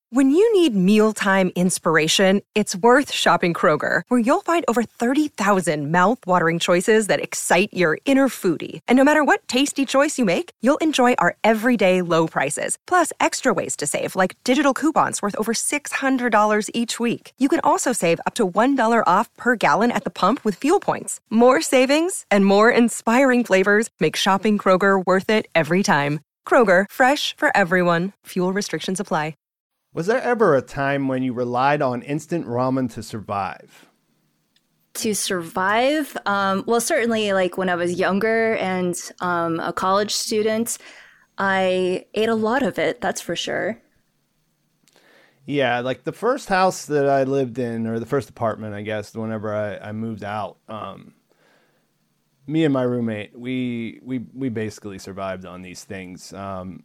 When you need mealtime inspiration, it's worth shopping Kroger, where you'll find over 30,000 mouth-watering choices that excite your inner foodie. And no matter what tasty choice you make, you'll enjoy our everyday low prices, plus extra ways to save, like digital coupons worth over $600 each week. You can also save up to $1 off per gallon at the pump with fuel points. More savings and more inspiring flavors make shopping Kroger worth it every time. Kroger, fresh for everyone. Fuel restrictions apply. Was there ever a time when you relied on instant ramen to survive? To survive? Well, certainly like when I was younger and a college student, I ate a lot of it, that's for sure. Yeah, like the first house that I lived in, or the first apartment, I guess, whenever I moved out, me and my roommate, we basically survived on these things. And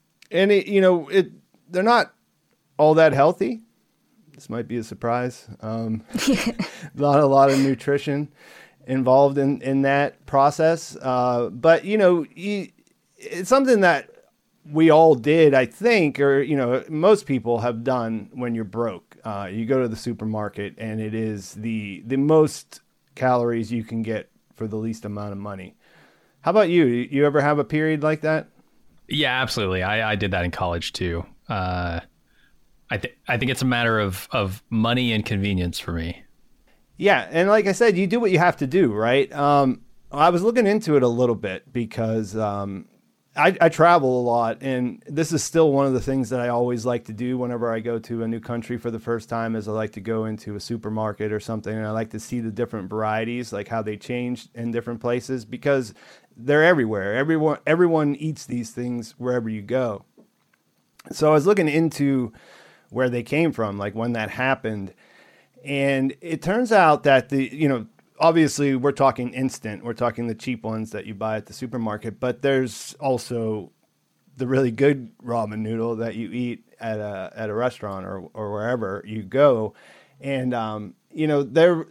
they're not all that healthy. This might be a surprise. Not a lot of nutrition involved in that process. But, it's something that we all did, I think, or, most people have done when you're broke. You go to the supermarket and it is the most calories you can get for the least amount of money. How about you? You ever have a period like that? Yeah, absolutely. I did that in college too. I think it's a matter of money and convenience for me. Yeah, and like I said, you do what you have to do, right? I was looking into it a little bit because I travel a lot, and this is still one of the things that I always like to do whenever I go to a new country for the first time. Is I like to go into a supermarket or something, and I like to see the different varieties, like how they change in different places, because they're everywhere. Everyone eats these things wherever you go. So I was looking into where they came from, like when that happened. And it turns out that obviously we're talking instant, we're talking the cheap ones that you buy at the supermarket, but there's also the really good ramen noodle that you eat at a restaurant or wherever you go. And, the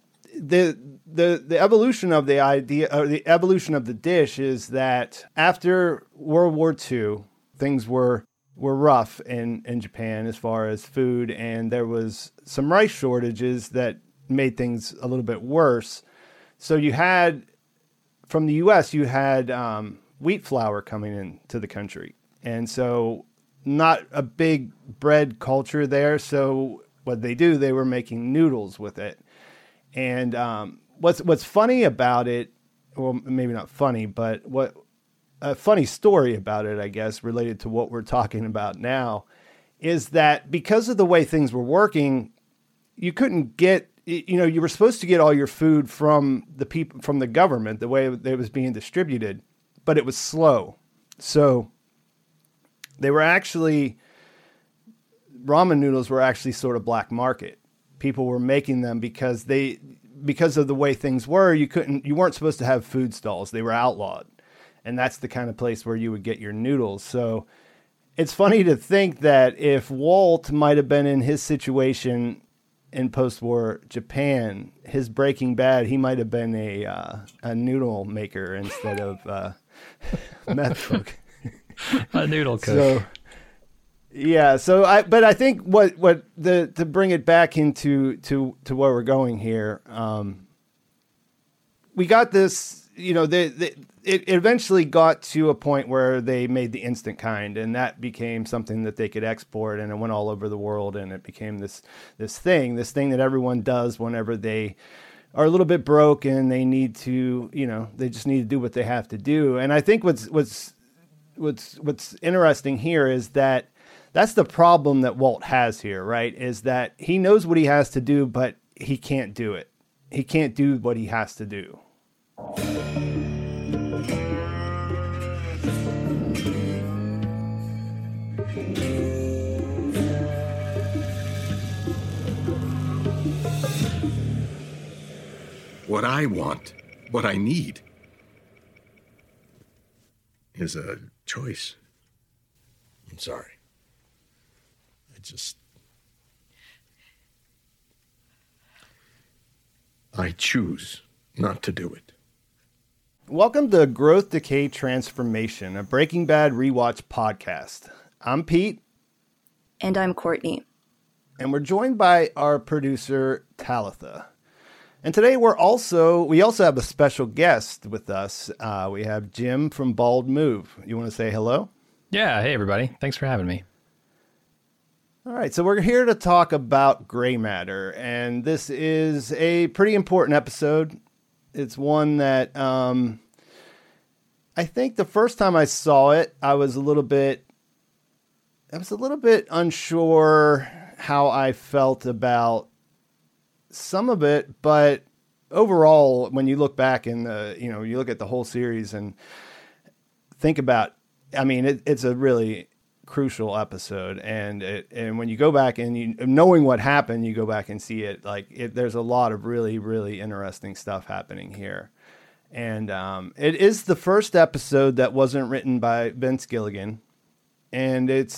evolution of the idea, or the evolution of the dish, is that after World War II, things were rough in Japan as far as food, and there was some rice shortages that made things a little bit worse. So you had, from the U.S., you had wheat flour coming into the country. And so not a big bread culture there. So what they were making noodles with it. And what's funny about it, well, maybe not funny, but a funny story about it, I guess, related to what we're talking about now, is that because of the way things were working, you couldn't get, you were supposed to get all your food from the people, from the government, the way it was being distributed, but it was slow. So ramen noodles were actually sort of black market. People were making them because of the way things were, you weren't supposed to have food stalls. They were outlawed. And that's the kind of place where you would get your noodles. So it's funny to think that if Walt might have been in his situation in post-war Japan, his Breaking Bad, he might have been a noodle maker instead of meth cook. A noodle cook. So, yeah. But I think to bring it back into where we're going here, we got this. It eventually got to a point where they made the instant kind, and that became something that they could export, and it went all over the world, and it became this thing that everyone does whenever they are a little bit broke and they need to, they just need to do what they have to do. And I think what's interesting here is that that's the problem that Walt has here, right? Is that he knows what he has to do, but he can't do it. He can't do what he has to do. What I want, what I need, is a choice. I'm sorry. I choose not to do it. Welcome to Growth, Decay, Transformation, a Breaking Bad rewatch podcast. I'm Pete. And I'm Courtney. And we're joined by our producer, Talitha. And today we also have a special guest with us. We have Jim from Bald Move. You want to say hello? Yeah. Hey, everybody. Thanks for having me. All right. So we're here to talk about gray matter. And this is a pretty important episode. It's one that I think the first time I saw it, I was a little bit unsure how I felt about some of it, but overall, when you look back and you look at the whole series and think about, it's a really crucial episode, and when you go back and knowing what happened, you go back and see it, there's a lot of really, really interesting stuff happening here, and it is the first episode that wasn't written by Vince Gilligan, and there's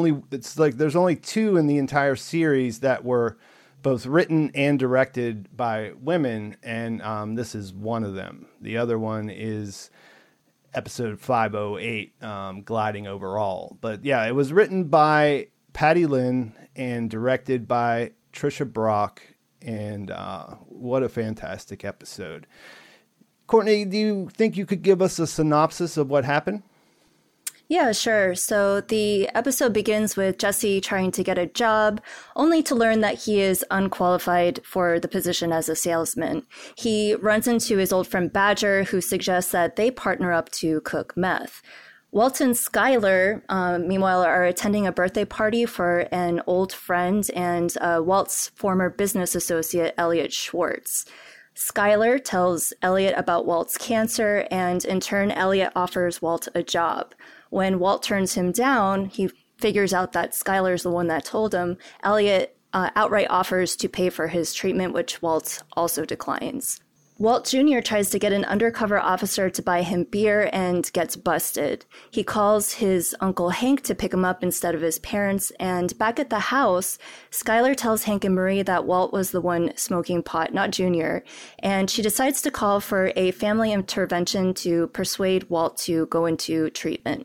only 2 in the entire series that were both written and directed by women, and this is one of them. The other one is episode 508, Gliding Over All. But yeah, it was written by Patty Lynn and directed by Trisha Brock, and what a fantastic episode. Courtney, do you think you could give us a synopsis of what happened? Yeah, sure. So the episode begins with Jesse trying to get a job, only to learn that he is unqualified for the position as a salesman. He runs into his old friend Badger, who suggests that they partner up to cook meth. Walt and Skylar, meanwhile, are attending a birthday party for an old friend and Walt's former business associate, Elliot Schwartz. Skylar tells Elliot about Walt's cancer, and in turn, Elliot offers Walt a job. When Walt turns him down, he figures out that Skylar's the one that told him. Elliot outright offers to pay for his treatment, which Walt also declines. Walt Jr. tries to get an undercover officer to buy him beer and gets busted. He calls his Uncle Hank to pick him up instead of his parents, and back at the house, Skylar tells Hank and Marie that Walt was the one smoking pot, not Jr., and she decides to call for a family intervention to persuade Walt to go into treatment.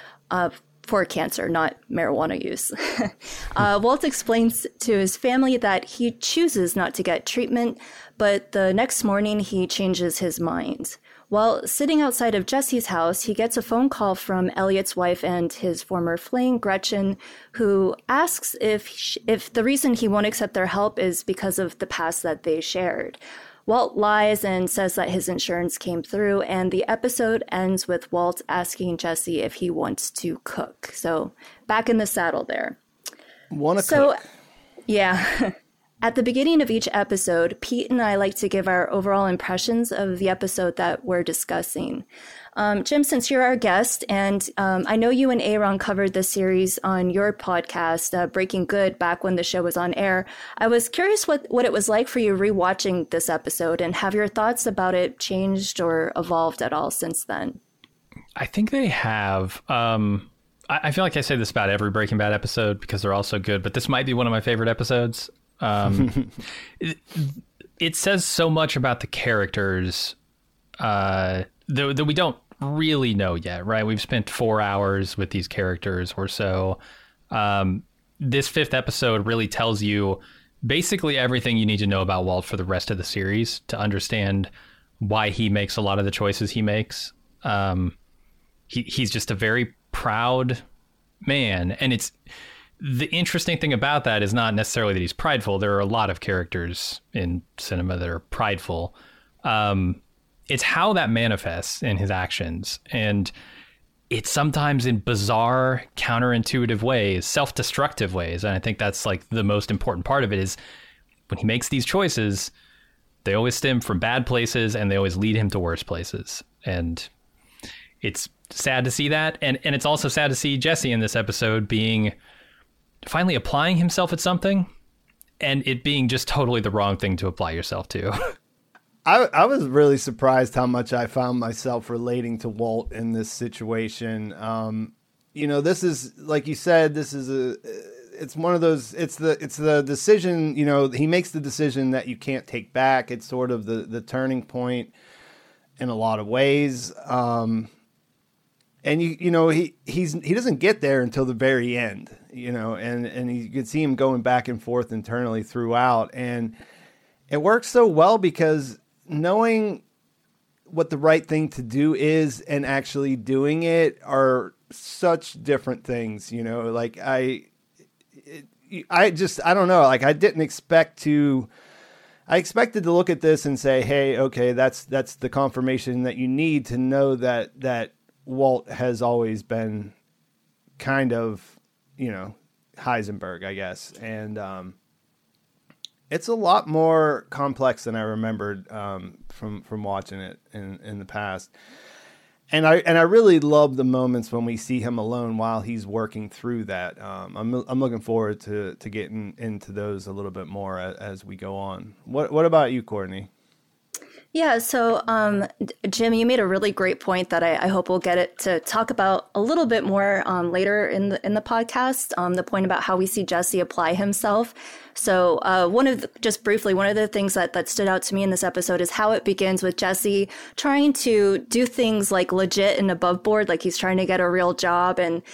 For cancer, not marijuana use. Walt explains to his family that he chooses not to get treatment, but the next morning he changes his mind. While sitting outside of Jesse's house, he gets a phone call from Elliot's wife and his former fling, Gretchen, who asks if the reason he won't accept their help is because of the past that they shared. Walt lies and says that his insurance came through, and the episode ends with Walt asking Jesse if he wants to cook. So back in the saddle there. Cook? Yeah. At the beginning of each episode, Pete and I like to give our overall impressions of the episode that we're discussing. Jim, since you're our guest, and I know you and Aaron covered this series on your podcast, Breaking Good, back when the show was on air, I was curious what it was like for you rewatching this episode, and have your thoughts about it changed or evolved at all since then? I think they have. I feel like I say this about every Breaking Bad episode because they're all so good, but this might be one of my favorite episodes. It says so much about the characters that we don't really know yet, right? We've spent 4 hours with these characters or so. This 5th episode really tells you basically everything you need to know about Walt for the rest of the series to understand why he makes a lot of the choices he makes. He's just a very proud man, and it's the interesting thing about that is not necessarily that he's prideful. There are a lot of characters in cinema that are prideful. It's how that manifests in his actions. And it's sometimes in bizarre, counterintuitive ways, self-destructive ways. And I think that's like the most important part of it is when he makes these choices, they always stem from bad places and they always lead him to worse places. And it's sad to see that. And it's also sad to see Jesse in this episode finally applying himself at something and it being just totally the wrong thing to apply yourself to. I was really surprised how much I found myself relating to Walt in this situation. This is, like you said, it's one of those, it's the decision, he makes the decision that you can't take back. It's sort of the turning point in a lot of ways. And he doesn't get there until the very end. and you could see him going back and forth internally throughout. And it works so well because knowing what the right thing to do is and actually doing it are such different things, like I don't know. Like I expected to look at this and say, hey, okay, that's the confirmation that you need to know that Walt has always been kind of, Heisenberg, I guess. And it's a lot more complex than I remembered from watching it in the past. And I really love the moments when we see him alone while he's working through that. I'm looking forward to getting into those a little bit more as we go on. What about you, Courtney? Yeah, so Jim, you made a really great point that I hope we'll get it to talk about a little bit more later in the podcast. The point about how we see Jesse apply himself. So just briefly, one of the things that stood out to me in this episode is how it begins with Jesse trying to do things like legit and above board, like he's trying to get a real job. And,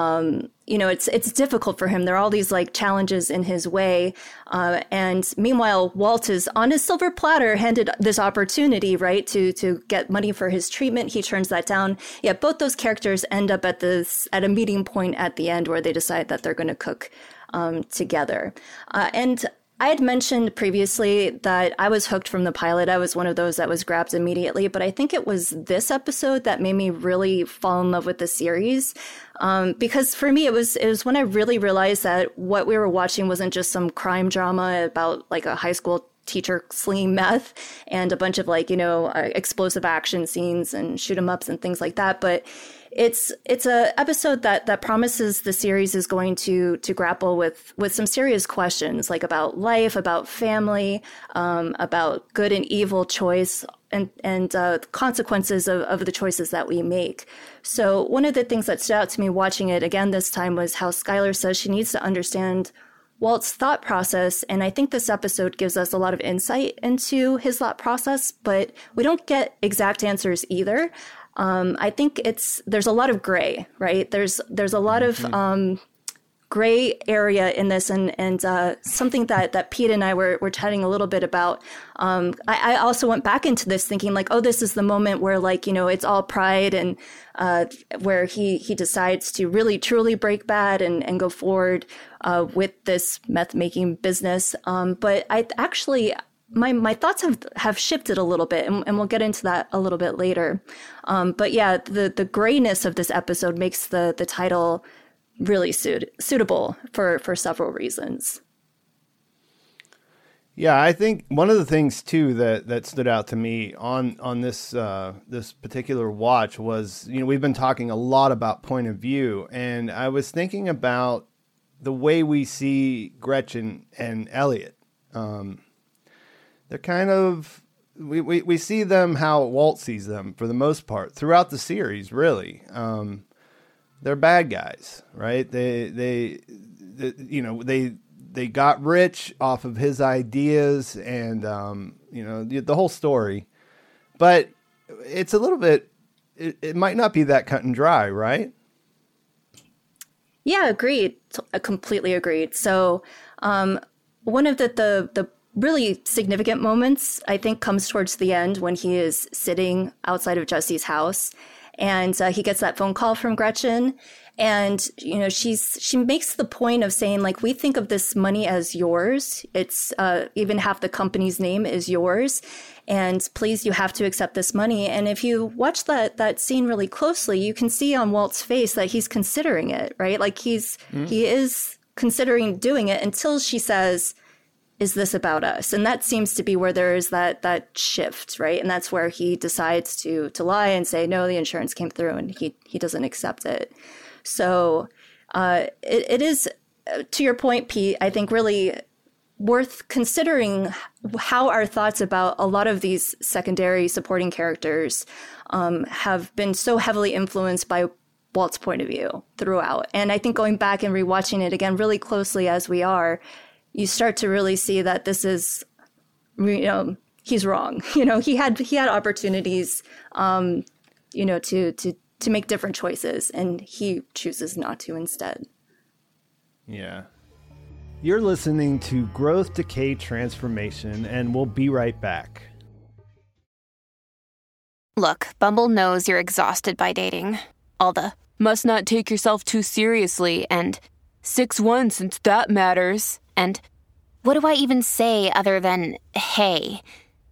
it's difficult for him. There are all these like challenges in his way. And meanwhile, Walt is on his silver platter handed this opportunity, right, to get money for his treatment. He turns that down. Yeah, both those characters end up at a meeting point at the end where they decide that they're going to cook together. And I had mentioned previously that I was hooked from the pilot. I was one of those that was grabbed immediately, but I think it was this episode that made me really fall in love with the series. Because for me, it was when I really realized that what we were watching wasn't just some crime drama about like a high school teacher slinging meth and a bunch of explosive action scenes and shoot 'em ups and things like that. But it's a episode that promises the series is going to grapple with some serious questions, like about life, about family, about good and evil choice, and consequences of the choices that we make. So one of the things that stood out to me watching it again this time was how Skylar says she needs to understand Walt's thought process. And I think this episode gives us a lot of insight into his thought process, but we don't get exact answers either. I think there's a lot of gray, right? There's a lot of gray area in this, and something that Pete and I were chatting a little bit about. I also went back into this thinking like, oh, this is the moment where it's all pride and where he decides to really truly break bad and go forward with this meth making business. But I actually. My thoughts have shifted a little bit, and we'll get into that a little bit later. But yeah, the grayness of this episode makes the title really suitable for several reasons. Yeah, I think one of the things too that stood out to me on this this particular watch was, we've been talking a lot about point of view, and I was thinking about the way we see Gretchen and Elliot. They're kind of, we see them how Walt sees them for the most part throughout the series, really. They're bad guys, right? They got rich off of his ideas and, the whole story. But it's a little bit, it might not be that cut and dry, right? Yeah, agreed. Completely agreed. So one of the really significant moments, I think, comes towards the end when he is sitting outside of Jesse's house and he gets that phone call from Gretchen. And, she makes the point of saying, like, we think of this money as yours. It's even half the company's name is yours. And please, you have to accept this money. And if you watch that scene really closely, you can see on Walt's face that he's considering it, right? Like he is considering doing it until she says, is this about us? And that seems to be where there is that shift, right? And that's where he decides to lie and say, no, the insurance came through, and he doesn't accept it. So it is, to your point, Pete, I think really worth considering how our thoughts about a lot of these secondary supporting characters have been so heavily influenced by Walt's point of view throughout. And I think going back and rewatching it again really closely as we are, you start to really see that this is, he's wrong. He had opportunities, to make different choices, and he chooses not to instead. Yeah. You're listening to Growth, Decay, Transformation, and we'll be right back. Look, Bumble knows you're exhausted by dating. All the must not take yourself too seriously and 6'1" since that matters. And what do I even say other than hey?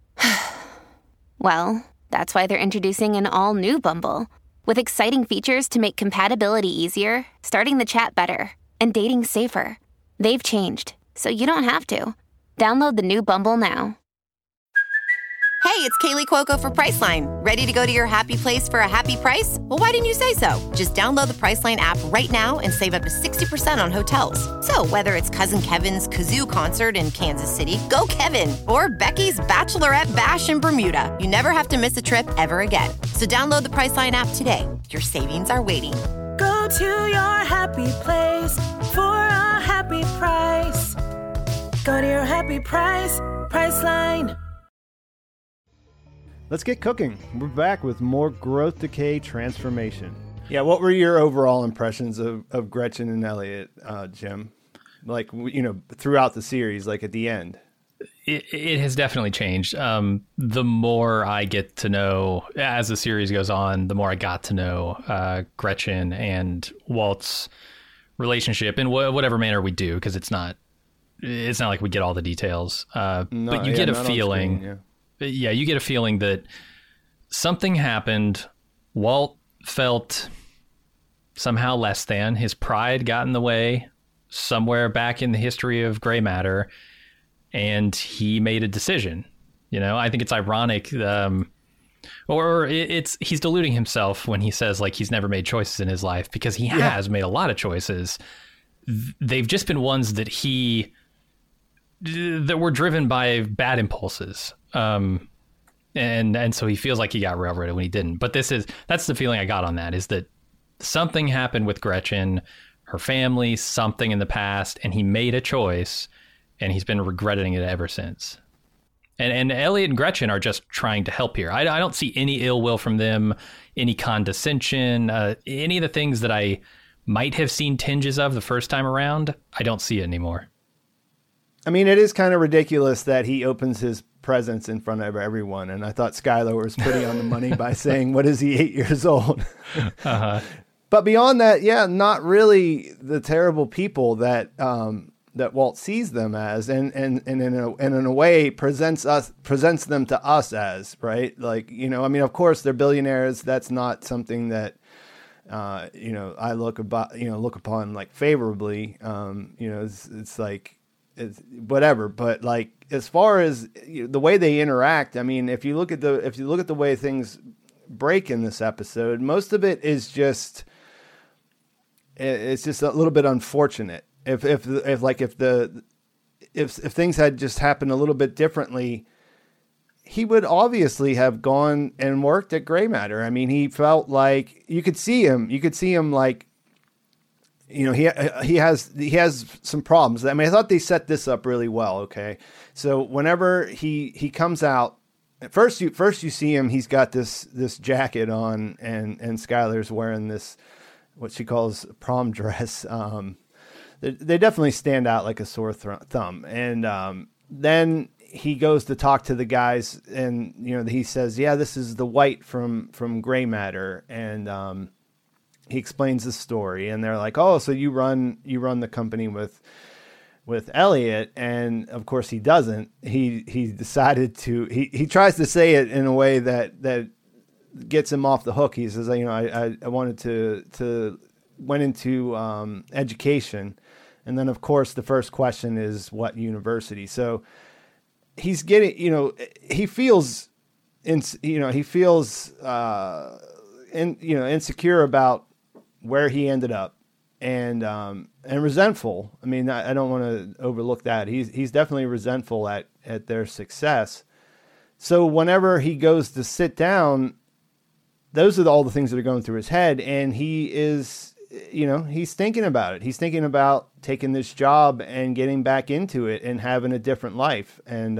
Well, that's why they're introducing an all-new Bumble with exciting features to make compatibility easier, starting the chat better, and dating safer. They've changed, so you don't have to. Download the new Bumble now. Hey, it's Kaylee Cuoco for Priceline. Ready to go to your happy place for a happy price? Well, why didn't you say so? Just download the Priceline app right now and save up to 60% on hotels. So whether it's Cousin Kevin's Kazoo Concert in Kansas City, go Kevin, or Becky's Bachelorette Bash in Bermuda, you never have to miss a trip ever again. So download the Priceline app today. Your savings are waiting. Go to your happy place for a happy price. Go to your happy price, Priceline. Let's get cooking. We're back with more Growth, Decay, Transformation. Yeah, what were your overall impressions of Gretchen and Elliot, Jim? Like, throughout the series, like at the end? It has definitely changed. The more I get to know, as the series goes on, the more I got to know Gretchen and Walt's relationship in whatever manner we do, because it's not like we get all the details. But you get a feeling... Screen, yeah, you get a feeling that something happened. Walt felt somehow less than. His pride got in the way somewhere back in the history of gray matter, and he made a decision. I think it's ironic, he's deluding himself when he says like he's never made choices in his life, because he has made a lot of choices. They've just been ones that were driven by bad impulses. And so he feels like he got railroaded when he didn't. But that's the feeling I got on that, is that something happened with Gretchen, her family, something in the past, and he made a choice, and he's been regretting it ever since. And Elliot and Gretchen are just trying to help here. I don't see any ill will from them, any condescension, any of the things that I might have seen tinges of the first time around. I don't see it anymore. I mean, it is kind of ridiculous that he opens his presents in front of everyone. And I thought Skylar was putting on the money by saying, what is he, 8 years old? Uh-huh. But beyond that, not really the terrible people that Walt sees them as, and in a way presents them to us as, right? Like, of course they're billionaires. That's not something that, I look upon like favorably. It's like, it's whatever, but like as far as the way they interact, I mean, if you look at the way things break in this episode, most of it is just a little bit unfortunate. If things had just happened a little bit differently, he would obviously have gone and worked at Gray Matter. I mean, he felt like you could see him like, he has some problems. I mean, I thought they set this up really well. Okay. So whenever he comes out, first you see him, he's got this jacket on, and Skylar's wearing this, what she calls prom dress. They definitely stand out like a sore thumb. And then he goes to talk to the guys, and he says, "Yeah, this is the White from Gray Matter," and he explains the story, and they're like, "Oh, so you run the company with Elliot?" And of course he doesn't. He decided to. He tries to say it in a way that gets him off the hook. He says, I wanted to went into education, and then of course the first question is what university. So he's getting, he feels insecure about where he ended up, and resentful. I mean, I don't want to overlook that. He's definitely resentful at their success. So whenever he goes to sit down, those are all the things that are going through his head, and he is, he's thinking about it. He's thinking about taking this job and getting back into it and having a different life. And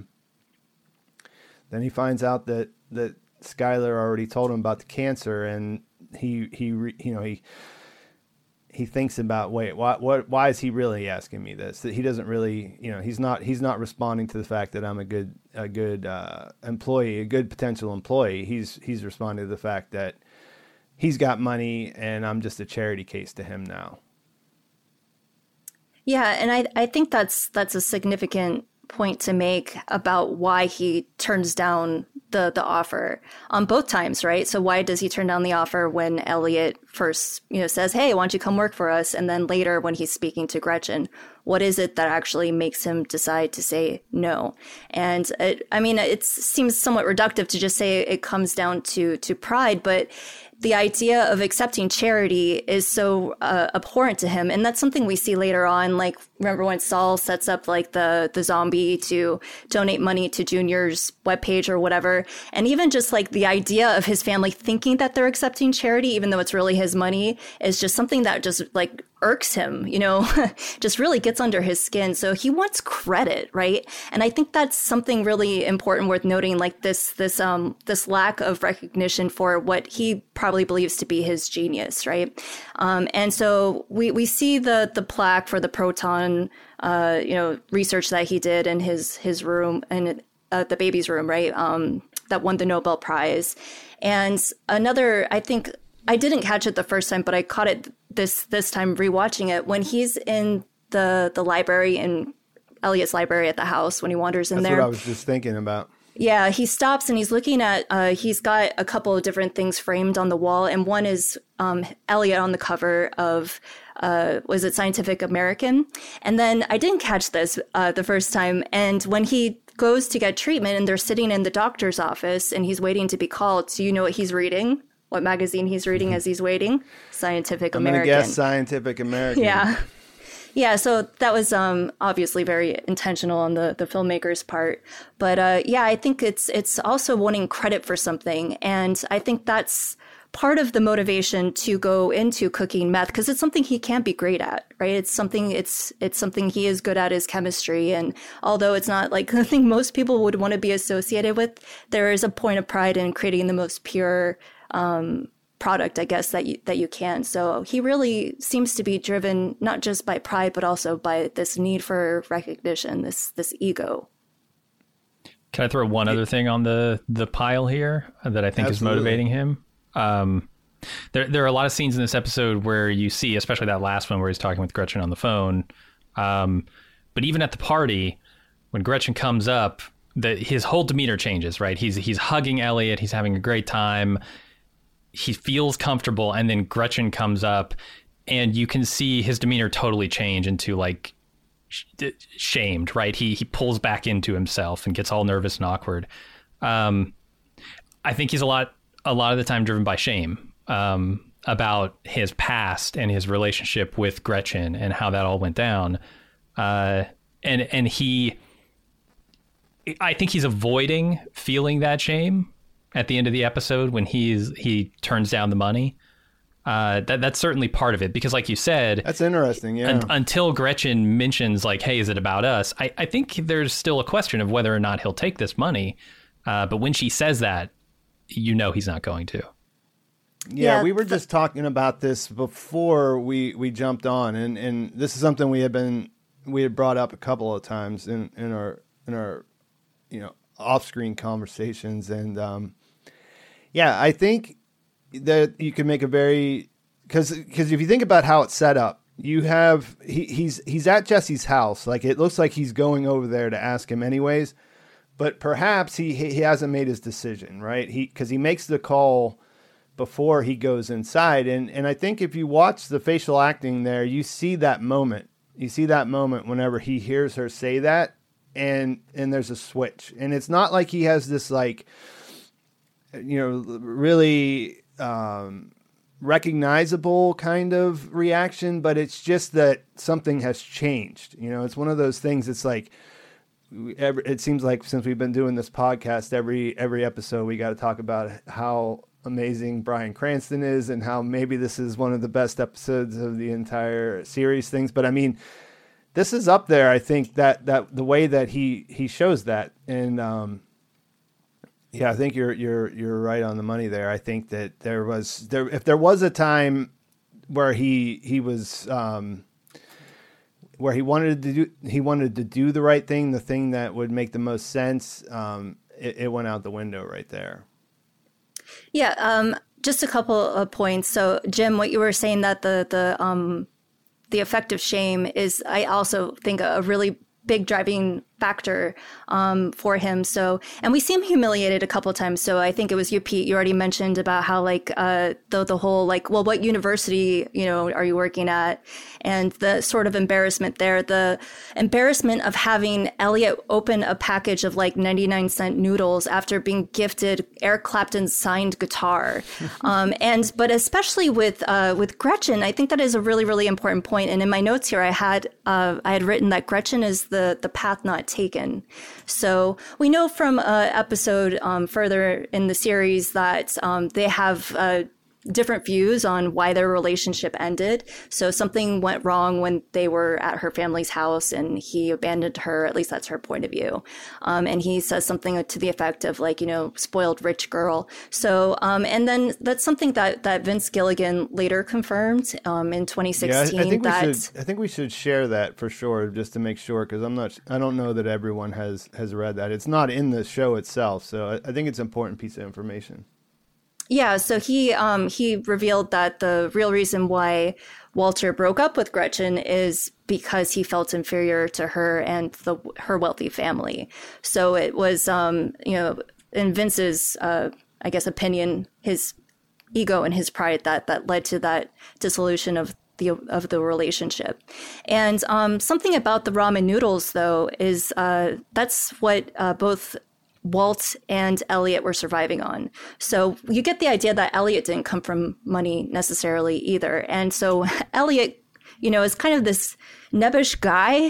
then he finds out that Skylar already told him about the cancer, and he he thinks about, wait, why is he really asking me this? That he doesn't really, he's not responding to the fact that I'm a good employee, a good potential employee. He's responding to the fact that he's got money and I'm just a charity case to him now. Yeah, and I think that's a significant point to make about why he turns down the offer on both times, right? So why does he turn down the offer when Elliot first, says, "Hey, why don't you come work for us?" And then later when he's speaking to Gretchen, what is it that actually makes him decide to say no? And it seems somewhat reductive to just say it comes down to pride, but the idea of accepting charity is so abhorrent to him. And that's something we see later on. Like, remember when Saul sets up like the zombie to donate money to Junior's webpage or whatever. And even just like the idea of his family thinking that they're accepting charity, even though it's really his money, is just something that just like irks him, just really gets under his skin. So he wants credit, right? And I think that's something really important worth noting, like this lack of recognition for what he probably believes to be his genius, right? And so we see the plaque for the proton, research that he did in his room and the baby's room, right? That won the Nobel Prize. And another, I think, I didn't catch it the first time, but I caught it this time rewatching it when he's in the library, in Elliot's library at the house, when he wanders in there. That's what I was just thinking about. Yeah, he stops and he's looking at, he's got a couple of different things framed on the wall. And one is Elliot on the cover of, was it Scientific American? And then I didn't catch this the first time. And when he goes to get treatment and they're sitting in the doctor's office and he's waiting to be called, do you know what he's reading? What magazine he's reading as he's waiting? Scientific American. I'm going to guess Scientific American. Yeah. Yeah, so that was obviously very intentional on the filmmaker's part. But I think it's also wanting credit for something. And I think that's part of the motivation to go into cooking meth, because it's something he can't be great at, right? It's something he is good at, is chemistry. And although it's not like the thing most people would want to be associated with, there is a point of pride in creating the most pure product, I guess, that you can. So he really seems to be driven not just by pride, but also by this need for recognition, this ego. Can I throw one other thing on the pile here that I think is motivating him? There are a lot of scenes in this episode where you see, especially that last one where he's talking with Gretchen on the phone. But even at the party, when Gretchen comes up, his whole demeanor changes, right? He's hugging Elliot. He's having a great time. He feels comfortable, and then Gretchen comes up, and you can see his demeanor totally change into like shamed, right? He pulls back into himself and gets all nervous and awkward. I think he's a lot of the time driven by shame about his past and his relationship with Gretchen and how that all went down. I think he's avoiding feeling that shame at the end of the episode when he turns down the money. That's certainly part of it, because like you said, that's interesting. Yeah. Until Gretchen mentions like, "Hey, is it about us?" I think there's still a question of whether or not he'll take this money. But when she says that, he's not going to. Yeah, we were just talking about this before we jumped on, and this is something we had brought up a couple of times in our off-screen conversations, and I think that you can make a very, because if you think about how it's set up, you have he's at Jesse's house, like it looks like he's going over there to ask him anyways, but perhaps he hasn't made his decision, right? Because he makes the call before he goes inside, and I think if you watch the facial acting there, you see that moment. You see that moment whenever he hears her say that, and there's a switch, and it's not like he has this like, really recognizable kind of reaction, but it's just that something has changed. It's one of those things. It's like, it seems like since we've been doing this podcast, every episode we got to talk about how amazing Bryan Cranston is and how maybe this is one of the best episodes of the entire series things. But I mean, this is up there. I think that the way that he shows that, and I think you're right on the money there. I think that if there was a time where he was where he wanted to do the right thing, the thing that would make the most sense. It went out the window right there. Yeah, just a couple of points. So, Jim, what you were saying that the effect of shame is, I also think, a really big driving factor for him. So, and we see him humiliated a couple of times. So I think it was you, Pete, you already mentioned about how like the whole like, well, what university, are you working at? And the sort of embarrassment there, the embarrassment of having Elliot open a package of like 99-cent noodles after being gifted Eric Clapton's signed guitar. But especially with Gretchen, I think that is a really, really important point. And in my notes here, I had written that Gretchen is the path not taken. So we know from an episode further in the series that they have different views on why their relationship ended. So something went wrong when they were at her family's house and he abandoned her. At least that's her point of view. And he says something to the effect of like, spoiled rich girl. So, and then that's something that Vince Gilligan later confirmed in 2016. Yeah, I think we should share that for sure, just to make sure, because I don't know that everyone has read that. It's not in the show itself. So I think it's an important piece of information. Yeah, so he revealed that the real reason why Walter broke up with Gretchen is because he felt inferior to her and her wealthy family. So it was, in Vince's, I guess, opinion, his ego and his pride that led to that dissolution of the relationship. And something about the ramen noodles, though, is that's what both Walt and Elliot were surviving on. So you get the idea that Elliot didn't come from money necessarily either. And so Elliot, is kind of this nebbish guy,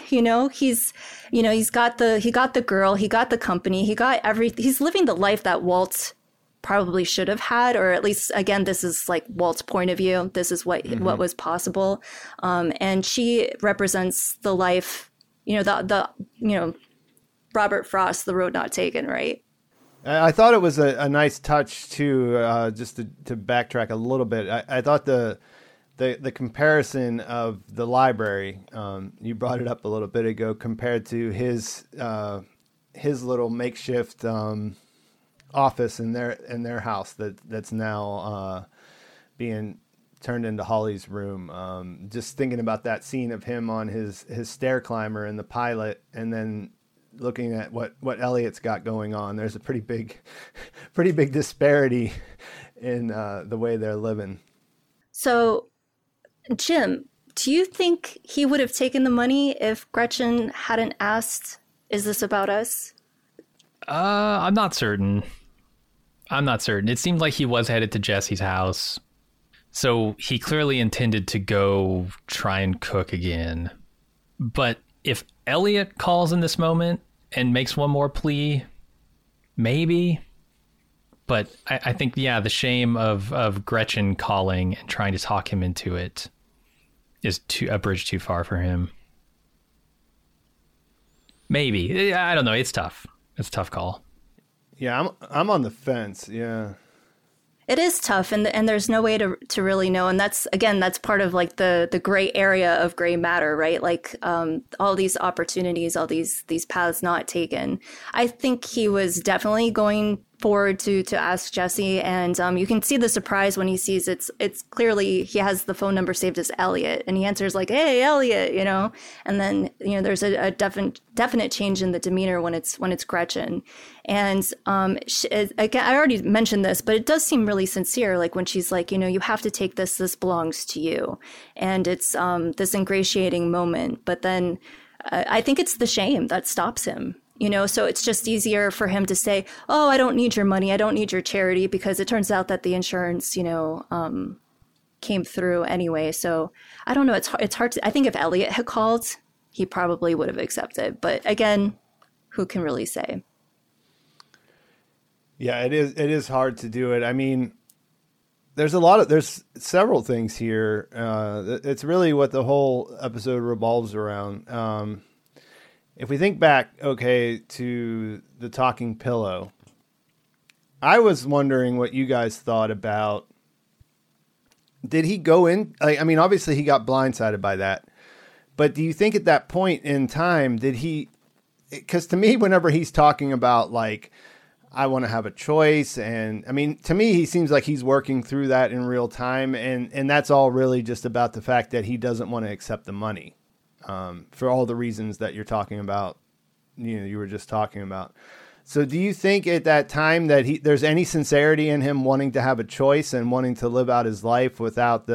he got the girl, he got the company, he got everything. He's living the life that Walt probably should have had, or at least, again, this is like Walt's point of view. This is what was possible. And she represents the life, Robert Frost, The Road Not Taken, right? I thought it was a nice touch too, just to backtrack a little bit. I thought the comparison of the library, you brought it up a little bit ago, compared to his little makeshift office in their house that's now being turned into Holly's room. Just thinking about that scene of him on his stair climber in the pilot, and then looking at what Elliot's got going on, there's a pretty big disparity in the way they're living. So, Jim, do you think he would have taken the money if Gretchen hadn't asked, "Is this about us?" I'm not certain. It seemed like he was headed to Jesse's house, so he clearly intended to go try and cook again. But if Elliot calls in this moment and makes one more plea, maybe. But I think, the shame of Gretchen calling and trying to talk him into it is a bridge too far for him. Maybe. I don't know. It's tough. It's a tough call. Yeah, I'm on the fence. Yeah. It is tough, and there's no way to really know. And that's part of like the gray area of gray matter, right? Like all these opportunities, all these paths not taken. I think he was definitely going forward to ask Jesse, and you can see the surprise when he sees it's clearly he has the phone number saved as Elliot, and he answers like, "Hey, Elliot," and then there's a definite change in the demeanor when it's Gretchen, and again, I already mentioned this, but it does seem really sincere, like when she's like, you have to take this belongs to you, and it's this ingratiating moment, but then I think it's the shame that stops him. So it's just easier for him to say, "Oh, I don't need your money. I don't need your charity," because it turns out that the insurance, came through anyway. So I don't know. It's hard to, I think if Elliot had called, he probably would have accepted. But again, who can really say? Yeah, it is hard to do it. I mean, there's several things here. It's really what the whole episode revolves around. If we think back, to the talking pillow, I was wondering what you guys thought about did he go in? I mean, obviously he got blindsided by that, but do you think at that point in time, did he, because to me, whenever he's talking about like, I want to have a choice. And I mean, to me, he seems like he's working through that in real time. And that's all really just about the fact that he doesn't want to accept the money, for all the reasons that you're talking about, you were just talking about. So do you think at that time that there's any sincerity in him wanting to have a choice and wanting to live out his life without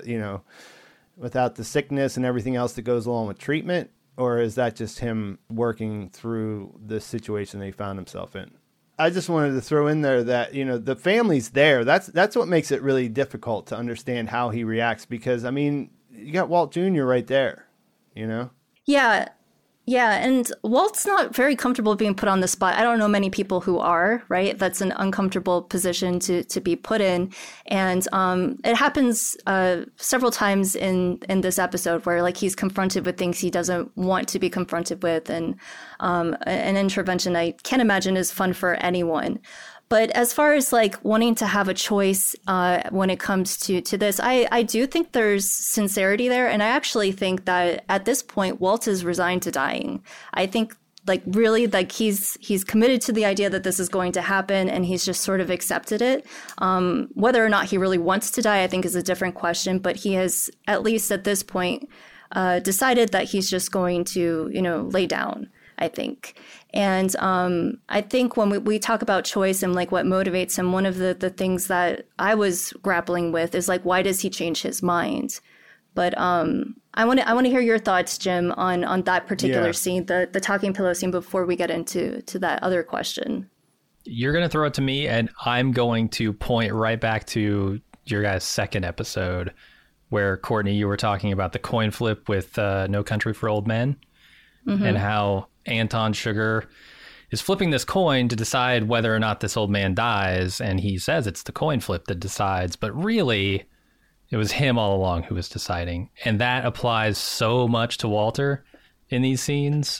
without the sickness and everything else that goes along with treatment? Or is that just him working through the situation that he found himself in? I just wanted to throw in there that, the family's there. That's what makes it really difficult to understand how he reacts, because I mean, you got Walt Jr. right there, Yeah. Yeah. And Walt's not very comfortable being put on the spot. I don't know many people who are, right? That's an uncomfortable position to be put in. And it happens several times in this episode where like he's confronted with things he doesn't want to be confronted with. And an intervention I can't imagine is fun for anyone. But as far as like wanting to have a choice when it comes to this, I do think there's sincerity there. And I actually think that at this point, Walt is resigned to dying. I think like really like he's committed to the idea that this is going to happen, and he's just sort of accepted it. Whether or not he really wants to die, I think is a different question. But he has, at least at this point, decided that he's just going to, lay down, I think. And I think when we talk about choice and like what motivates him, one of the things that I was grappling with is like, why does he change his mind? But I want to hear your thoughts, Jim, on that particular scene, the talking pillow scene, before we get into that other question. You're going to throw it to me, and I'm going to point right back to your guys' second episode where, Courtney, you were talking about the coin flip with No Country for Old Men, and how Anton Sugar is flipping this coin to decide whether or not this old man dies. And he says it's the coin flip that decides, but really it was him all along who was deciding. And that applies so much to Walter in these scenes.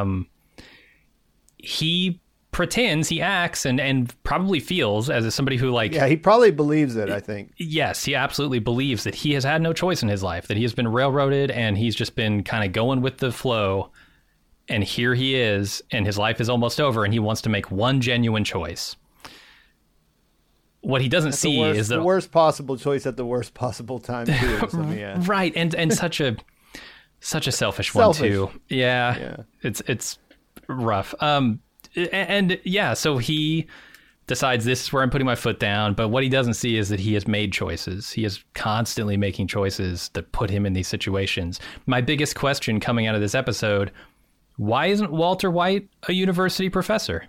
He pretends, he acts and probably feels as somebody who like... Yeah, he probably believes it, I think. Yes, he absolutely believes that he has had no choice in his life, that he has been railroaded and he's just been kind of going with the flow. And here he is, and his life is almost over, and he wants to make one genuine choice. What he doesn't see is the worst possible choice at the worst possible time, too. Right, and such a selfish one too. Yeah. It's rough. And yeah, so he decides this is where I'm putting my foot down. But what he doesn't see is that he has made choices. He is constantly making choices that put him in these situations. My biggest question coming out of this episode: why isn't Walter White a university professor?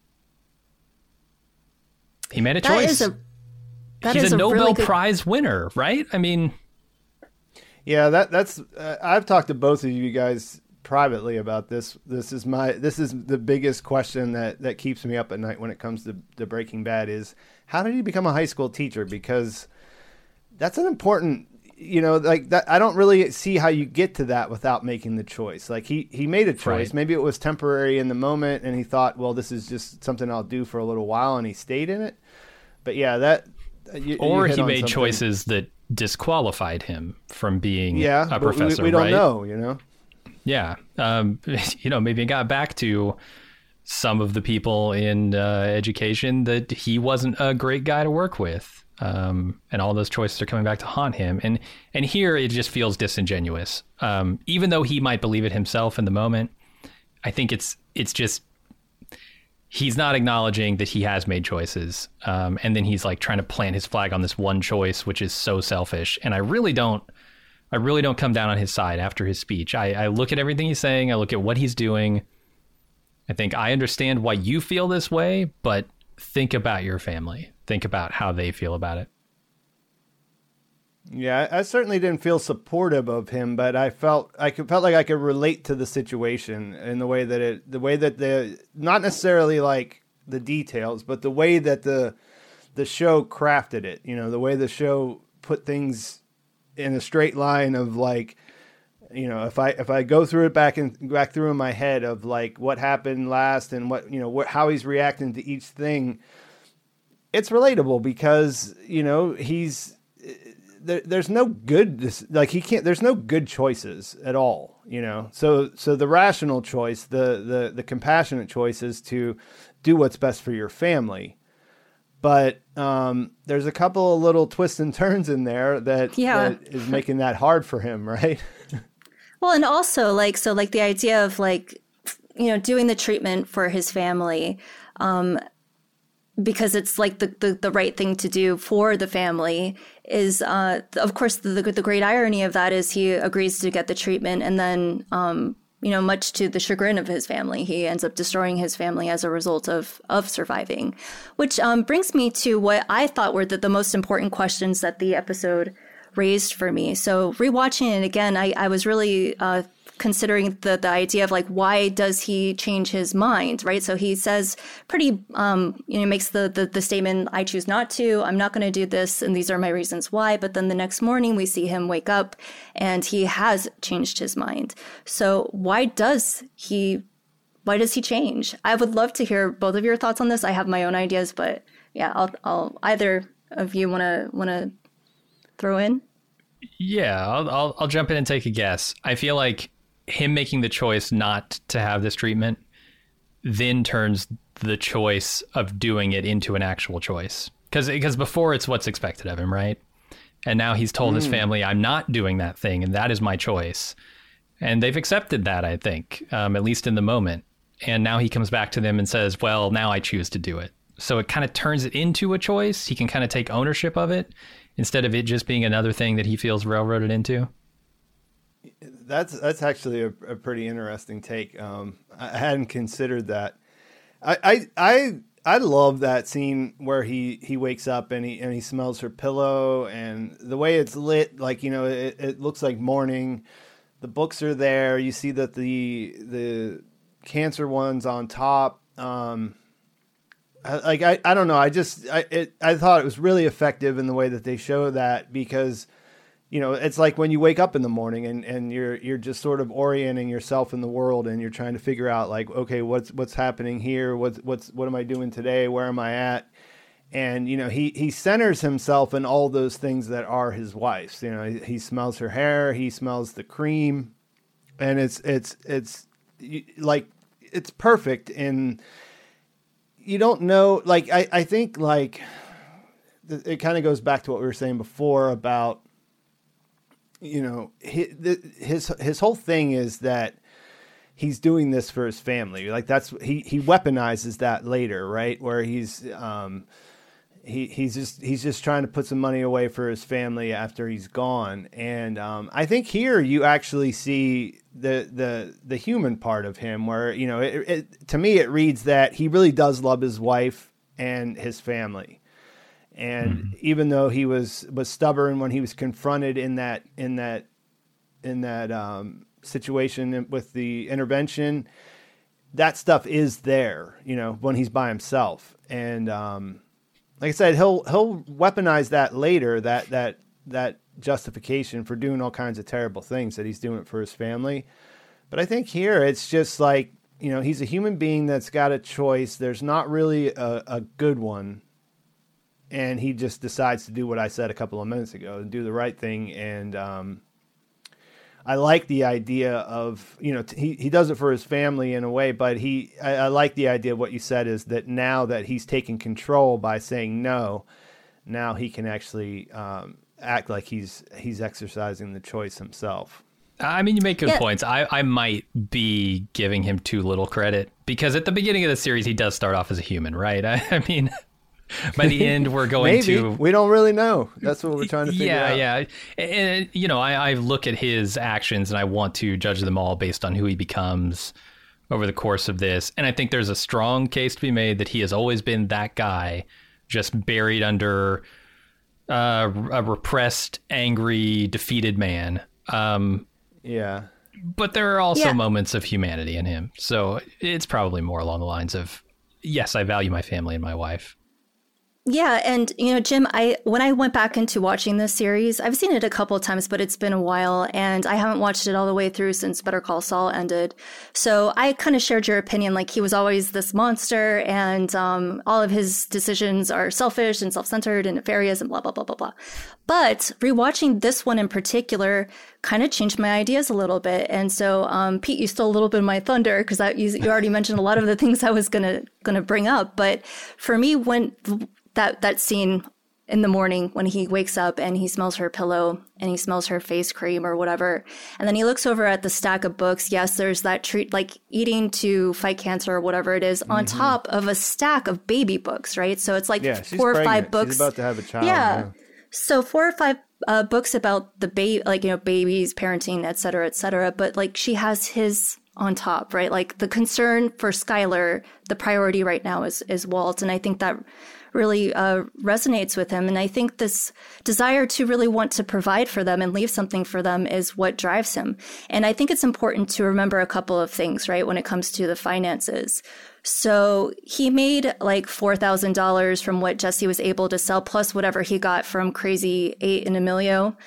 He made a choice. He's a Nobel Prize winner, right? I mean, yeah, that's. I've talked to both of you guys privately about this. This is the biggest question that keeps me up at night when it comes to Breaking Bad is, how did he become a high school teacher? Because that's an important, like that. I don't really see how you get to that without making the choice. Like he made a choice. Right. Maybe it was temporary in the moment, and he thought, well, this is just something I'll do for a little while, and he stayed in it. But yeah, or he made choices that disqualified him from being a professor. We don't know, Yeah. Maybe it got back to some of the people in education that he wasn't a great guy to work with. And all those choices are coming back to haunt him. And here it just feels disingenuous. Even though he might believe it himself in the moment, I think it's just, he's not acknowledging that he has made choices. And then he's like trying to plant his flag on this one choice, which is so selfish. And I really don't come down on his side after his speech. I look at everything he's saying. I look at what he's doing. I think I understand why you feel this way, but think about your family. Think about how they feel about it. Yeah, I certainly didn't feel supportive of him, but I felt like I could relate to the situation in the way that not necessarily like the details, but the way that the show crafted it. The way the show put things in a straight line of like, if I go through it back through in my head of like what happened last and how he's reacting to each thing, it's relatable because there's no good, like he can't, there's no good choices at all, you know? So the rational choice, the compassionate choice is to do what's best for your family. But there's a couple of little twists and turns in there that is making that hard for him, right? Well, and also like the idea of like, you know, doing the treatment for his family, because it's like the right thing to do for the family is, of course, the great irony of that is he agrees to get the treatment, and then, you know, much to the chagrin of his family, he ends up destroying his family as a result of surviving, which brings me to what I thought were the most important questions that the episode raised for me. So rewatching it again, I was really considering the idea of like, why does he change his mind, right? So he says pretty, you know, makes the statement, I choose not to, I'm not going to do this, and these are my reasons why. But then the next morning we see him wake up and he has changed his mind. So why does he change? I would love to hear both of your thoughts on this. I have my own ideas, but yeah, I'll either of you want to throw in? Yeah, I'll jump in and take a guess. I feel like him making the choice not to have this treatment then turns the choice of doing it into an actual choice. Because before it's what's expected of him, right? And now he's told his family, I'm not doing that thing, and that is my choice. And they've accepted that, I think, at least in the moment. And now he comes back to them and says, well, now I choose to do it. So it kind of turns it into a choice. He can kind of take ownership of it instead of it just being another thing that he feels railroaded into. That's actually a pretty interesting take. I hadn't considered that. I love that scene where he wakes up and he smells her pillow, and the way it's lit, like, you know, it looks like morning. The books are there. You see that the cancer one's on top. I don't know. I thought it was really effective in the way that they show that, because, you know, it's like when you wake up in the morning and you're just sort of orienting yourself in the world, and you're trying to figure out like, okay, what's happening here? What am I doing today? Where am I at? And, you know, he centers himself in all those things that are his wife's. You know, he smells her hair, he smells the cream, and it's like, it's perfect. And you don't know, like, I think like it kind of goes back to what we were saying before about, you know, his whole thing is that he's doing this for his family. Like he weaponizes that later, right? Where he's just trying to put some money away for his family after he's gone. And I think here you actually see the human part of him, where, you know, to me it reads that he really does love his wife and his family. And even though he was stubborn when he was confronted in that situation with the intervention, that stuff is there, you know, when he's by himself. And like I said, he'll weaponize that later, that justification for doing all kinds of terrible things, that he's doing it for his family. But I think here it's just like, you know, he's a human being that's got a choice. There's not really a good one. And he just decides to do what I said a couple of minutes ago, do the right thing. And I like the idea of, you know, he does it for his family in a way, but I like the idea of what you said, is that now that he's taking control by saying no, now he can actually act like he's exercising the choice himself. I mean, you make good points. I might be giving him too little credit, because at the beginning of the series, he does start off as a human, right? I mean, by the end, we're going to... We don't really know. That's what we're trying to figure out. Yeah. And, you know, I look at his actions and I want to judge them all based on who he becomes over the course of this. And I think there's a strong case to be made that he has always been that guy, just buried under a repressed, angry, defeated man. Yeah. But there are also moments of humanity in him. So it's probably more along the lines of, yes, I value my family and my wife. Yeah, and Jim, when I went back into watching this series, I've seen it a couple of times, but it's been a while, and I haven't watched it all the way through since Better Call Saul ended. So I kind of shared your opinion, like he was always this monster, and all of his decisions are selfish and self-centered and nefarious and blah blah blah blah blah. But rewatching this one in particular kind of changed my ideas a little bit, and so Pete, you stole a little bit of my thunder because you already mentioned a lot of the things I was gonna bring up. But for me, when that scene in the morning when he wakes up and he smells her pillow and he smells her face cream or whatever, and then he looks over at the stack of books. Yes, there's that treat, like eating to fight cancer or whatever it is, on top of a stack of baby books, right? So it's like 4 or 5 books. She's about to have a child. Yeah. So 4 or 5 books about the babies, parenting, et cetera, but like she has his on top, right? Like the concern for Skylar, the priority right now is Walt. And I think that really resonates with him. And I think this desire to really want to provide for them and leave something for them is what drives him. And I think it's important to remember a couple of things, right, when it comes to the finances. So he made like $4,000 from what Jesse was able to sell, plus whatever he got from Crazy 8 and Emilio.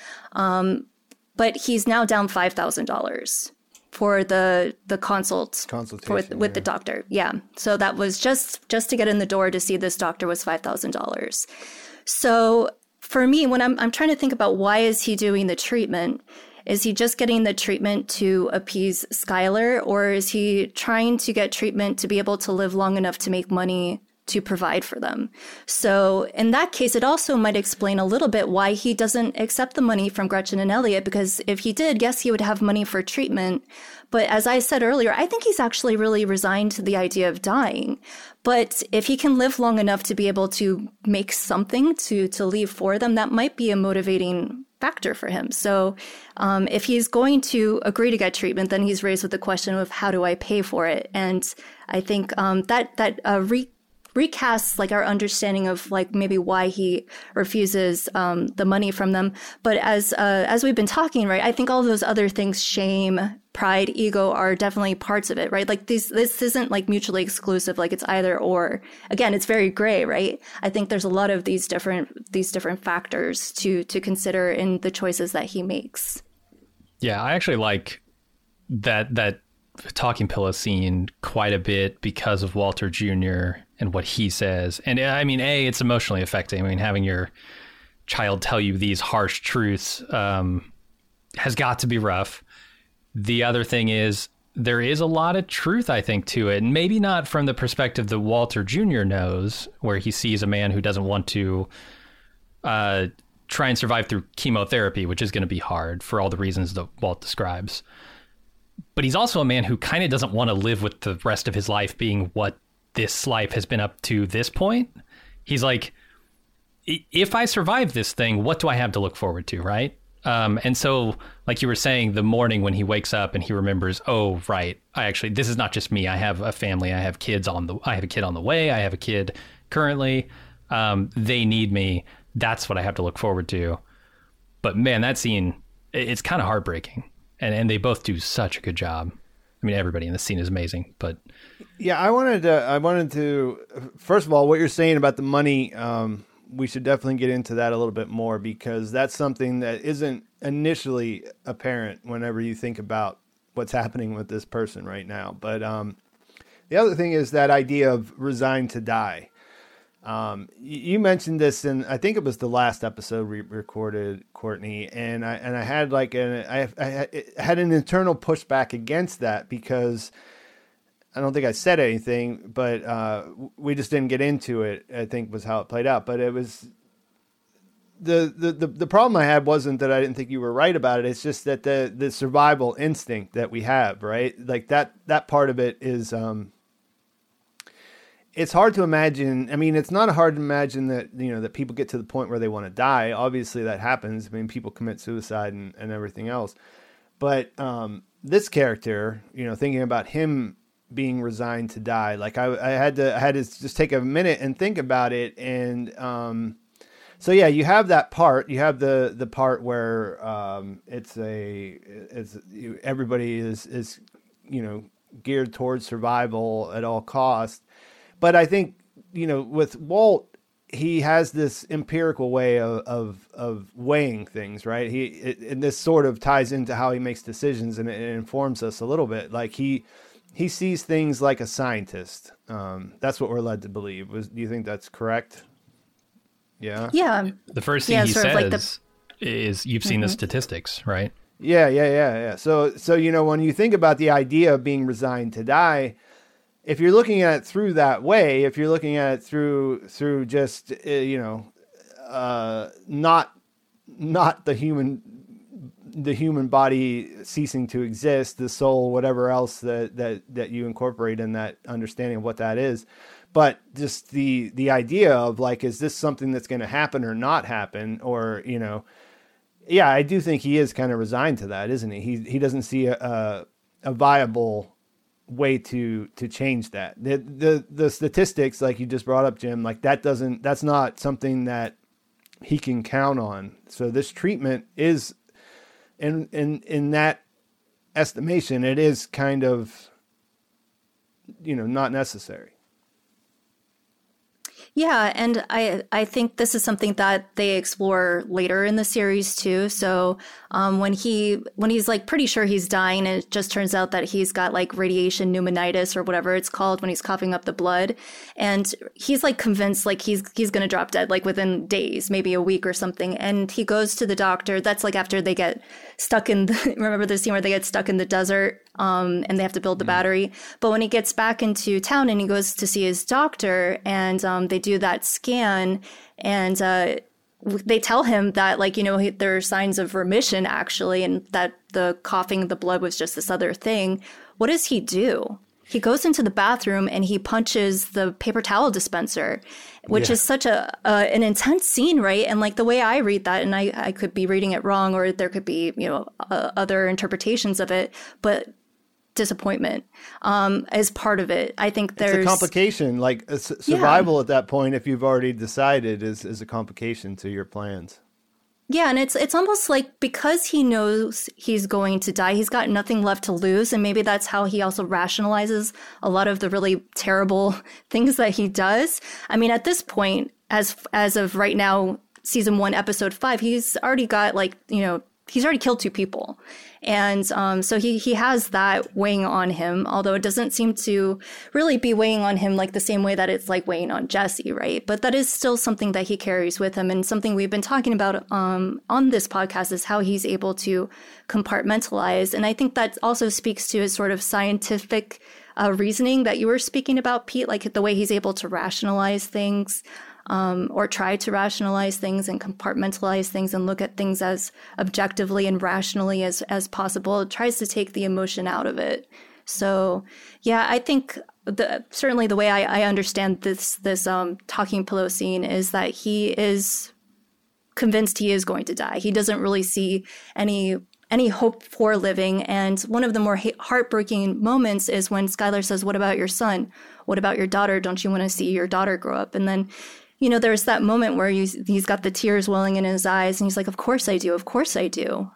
But he's now down $5,000 for the consultation with the doctor. Yeah. So that was just to get in the door to see this doctor was $5,000. So for me, when I'm trying to think about why is he doing the treatment, is he just getting the treatment to appease Skylar, or is he trying to get treatment to be able to live long enough to make money to provide for them? So in that case, it also might explain a little bit why he doesn't accept the money from Gretchen and Elliot, because if he did, yes, he would have money for treatment. But as I said earlier, I think he's actually really resigned to the idea of dying. But if he can live long enough to be able to make something to leave for them, that might be a motivating factor for him. So if he's going to agree to get treatment, then he's raised with the question of how do I pay for it? And I think that recasts like our understanding of like maybe why he refuses the money from them. But as we've been talking, right, I think all of those other things, shame, pride, ego, are definitely parts of it, right? Like this isn't like mutually exclusive, like it's either or. Again, it's very gray, right? I think there's a lot of these different factors to consider in the choices that he makes. Yeah, I actually like that talking pillow scene quite a bit because of Walter Jr. and what he says. And I mean, it's emotionally affecting. I mean, having your child tell you these harsh truths has got to be rough. The other thing is there is a lot of truth, I think, to it. And maybe not from the perspective that Walter Jr. knows, where he sees a man who doesn't want to try and survive through chemotherapy, which is going to be hard for all the reasons that Walt describes. But he's also a man who kind of doesn't want to live with the rest of his life being what this life has been up to this point. He's like, if I survive this thing, what do I have to look forward to, right? And so, like you were saying, the morning when he wakes up and he remembers, oh, right, this is not just me. I have a family. I have a kid on the way. I have a kid currently. They need me. That's what I have to look forward to. But man, that scene, it's kind of heartbreaking. And they both do such a good job. I mean, everybody in the scene is amazing, but yeah, I wanted to, first of all, what you're saying about the money, we should definitely get into that a little bit more, because that's something that isn't initially apparent whenever you think about what's happening with this person right now. But the other thing is that idea of resigned to die. You mentioned this in, I think it was the last episode we recorded, Courtney, and I had I had an internal pushback against that, because I don't think I said anything, but we just didn't get into it, I think was how it played out. But it was the problem I had wasn't that I didn't think you were right about it. It's just that the survival instinct that we have, right? Like that part of it is, it's hard to imagine. I mean, it's not hard to imagine that, that people get to the point where they want to die. Obviously that happens. I mean, people commit suicide and everything else. But this character, thinking about him being resigned to die, like I had to just take a minute and think about it. And so yeah, you have that part. You have the part where everybody is geared towards survival at all costs. But I think, with Walt, he has this empirical way of weighing things, right? And this sort of ties into how he makes decisions, and it informs us a little bit. Like he sees things like a scientist. That's what we're led to believe. Do you think that's correct? Yeah. Yeah. The first thing he says is, "You've seen the statistics, right?" Yeah. So when you think about the idea of being resigned to die, if you're looking at it through that way, if you're looking at it through just not the human body ceasing to exist, the soul, whatever else that you incorporate in that understanding of what that is, but just the idea of like, is this something that's going to happen or not happen, or yeah, I do think he is kind of resigned to that, isn't he? He doesn't see a viable way to change that. The statistics, like you just brought up, Jim, like that's not something that he can count on. So this treatment is, in that estimation, it is kind of, not necessary. Yeah, and I think this is something that they explore later in the series too. So when he's like pretty sure he's dying, and it just turns out that he's got like radiation pneumonitis or whatever it's called when he's coughing up the blood, and he's like convinced like he's gonna drop dead like within days, maybe a week or something. And he goes to the doctor. That's like after they get stuck in remember the scene where they get stuck in the desert and they have to build the battery. But when he gets back into town and he goes to see his doctor, and they do that scan, and they tell him that like, there are signs of remission actually, and that the coughing the blood was just this other thing. What does he do? He goes into the bathroom and he punches the paper towel dispenser, which is such an intense scene, right? And like the way I read that, and I could be reading it wrong, or there could be, other interpretations of it, but disappointment as part of it. I think there's a complication, like survival at that point, if you've already decided, is a complication to your plans. Yeah, and it's almost like because he knows he's going to die, he's got nothing left to lose, and maybe that's how he also rationalizes a lot of the really terrible things that he does. I mean, at this point, as of right now, season 1, episode 5, he's already got he's already killed 2 people. And so he has that weighing on him, although it doesn't seem to really be weighing on him like the same way that it's like weighing on Jesse, right? But that is still something that he carries with him, and something we've been talking about on this podcast is how he's able to compartmentalize. And I think that also speaks to his sort of scientific reasoning that you were speaking about, Pete, like the way he's able to rationalize things. Or try to rationalize things and compartmentalize things and look at things as objectively and rationally as possible. It tries to take the emotion out of it. So, yeah, I think certainly the way I understand this talking pillow scene is that he is convinced he is going to die. He doesn't really see any hope for living. And one of the more heartbreaking moments is when Skylar says, "What about your son? What about your daughter? Don't you want to see your daughter grow up?" And then there's that moment where he's got the tears welling in his eyes, and he's like, "Of course I do. Of course I do."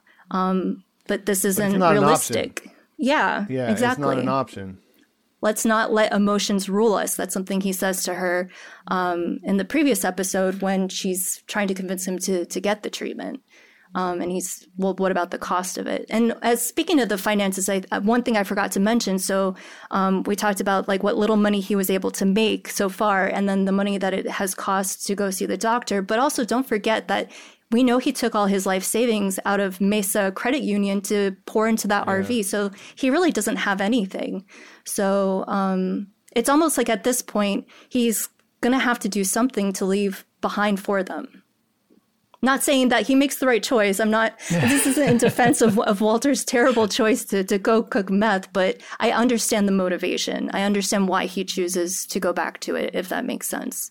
But this isn't realistic. Yeah, exactly. It's not an option. Let's not let emotions rule us. That's something he says to her in the previous episode when she's trying to convince him to get the treatment. And he's, well, what about the cost of it? And speaking of the finances, one thing I forgot to mention. So we talked about like what little money he was able to make so far, and then the money that it has cost to go see the doctor. But also don't forget that we know he took all his life savings out of Mesa Credit Union to pour into that RV. So he really doesn't have anything. So it's almost like at this point, he's going to have to do something to leave behind for them. Not saying that he makes the right choice. This isn't in defense of Walter's terrible choice to go cook meth, but I understand the motivation. I understand why he chooses to go back to it, if that makes sense.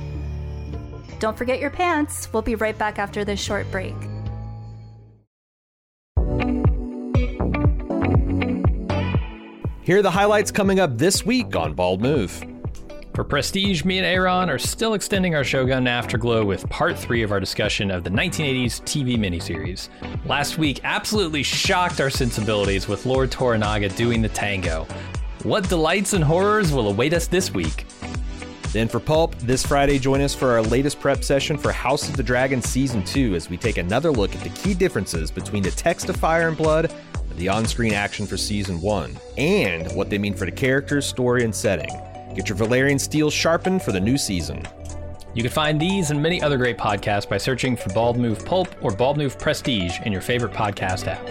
Don't forget your pants. We'll be right back after this short break. Here are the highlights coming up this week on Bald Move. For Prestige, me and Aaron are still extending our Shogun Afterglow with part 3 of our discussion of the 1980s TV miniseries. Last week absolutely shocked our sensibilities with Lord Toranaga doing the tango. What delights and horrors will await us this week? Then for Pulp, this Friday, join us for our latest prep session for House of the Dragon Season 2 as we take another look at the key differences between the text of Fire and Blood and the on-screen action for Season 1, and what they mean for the characters, story, and setting. Get your Valyrian steel sharpened for the new season. You can find these and many other great podcasts by searching for Bald Move Pulp or Bald Move Prestige in your favorite podcast app.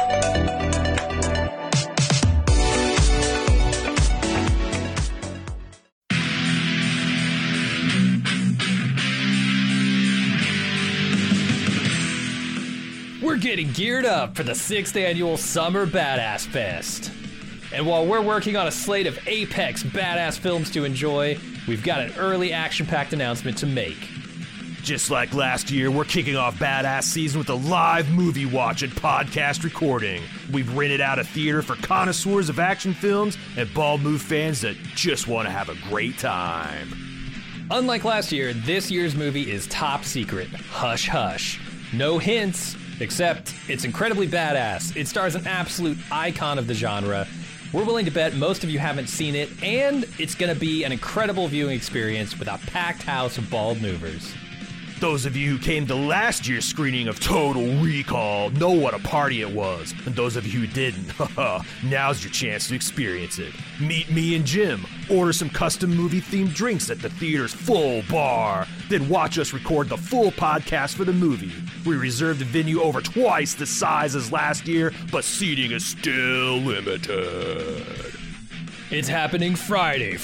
We're getting geared up for the 6th annual Summer Badass Fest. And while we're working on a slate of apex badass films to enjoy, we've got an early action-packed announcement to make. Just like last year, we're kicking off Badass Season with a live movie watch and podcast recording. We've rented out a theater for connoisseurs of action films and Bald Move fans that just want to have a great time. Unlike last year, this year's movie is top secret. Hush hush. No hints, except it's incredibly badass. It stars an absolute icon of the genre. We're willing to bet most of you haven't seen it, and it's going to be an incredible viewing experience with a packed house of bald movers. Those of you who came to last year's screening of Total Recall know what a party it was. And those of you who didn't, now's your chance to experience it. Meet me and Jim, order some custom movie-themed drinks at the theater's full bar, then watch us record the full podcast for the movie. We reserved a venue over twice the size as last year, but seating is still limited. It's happening Friday,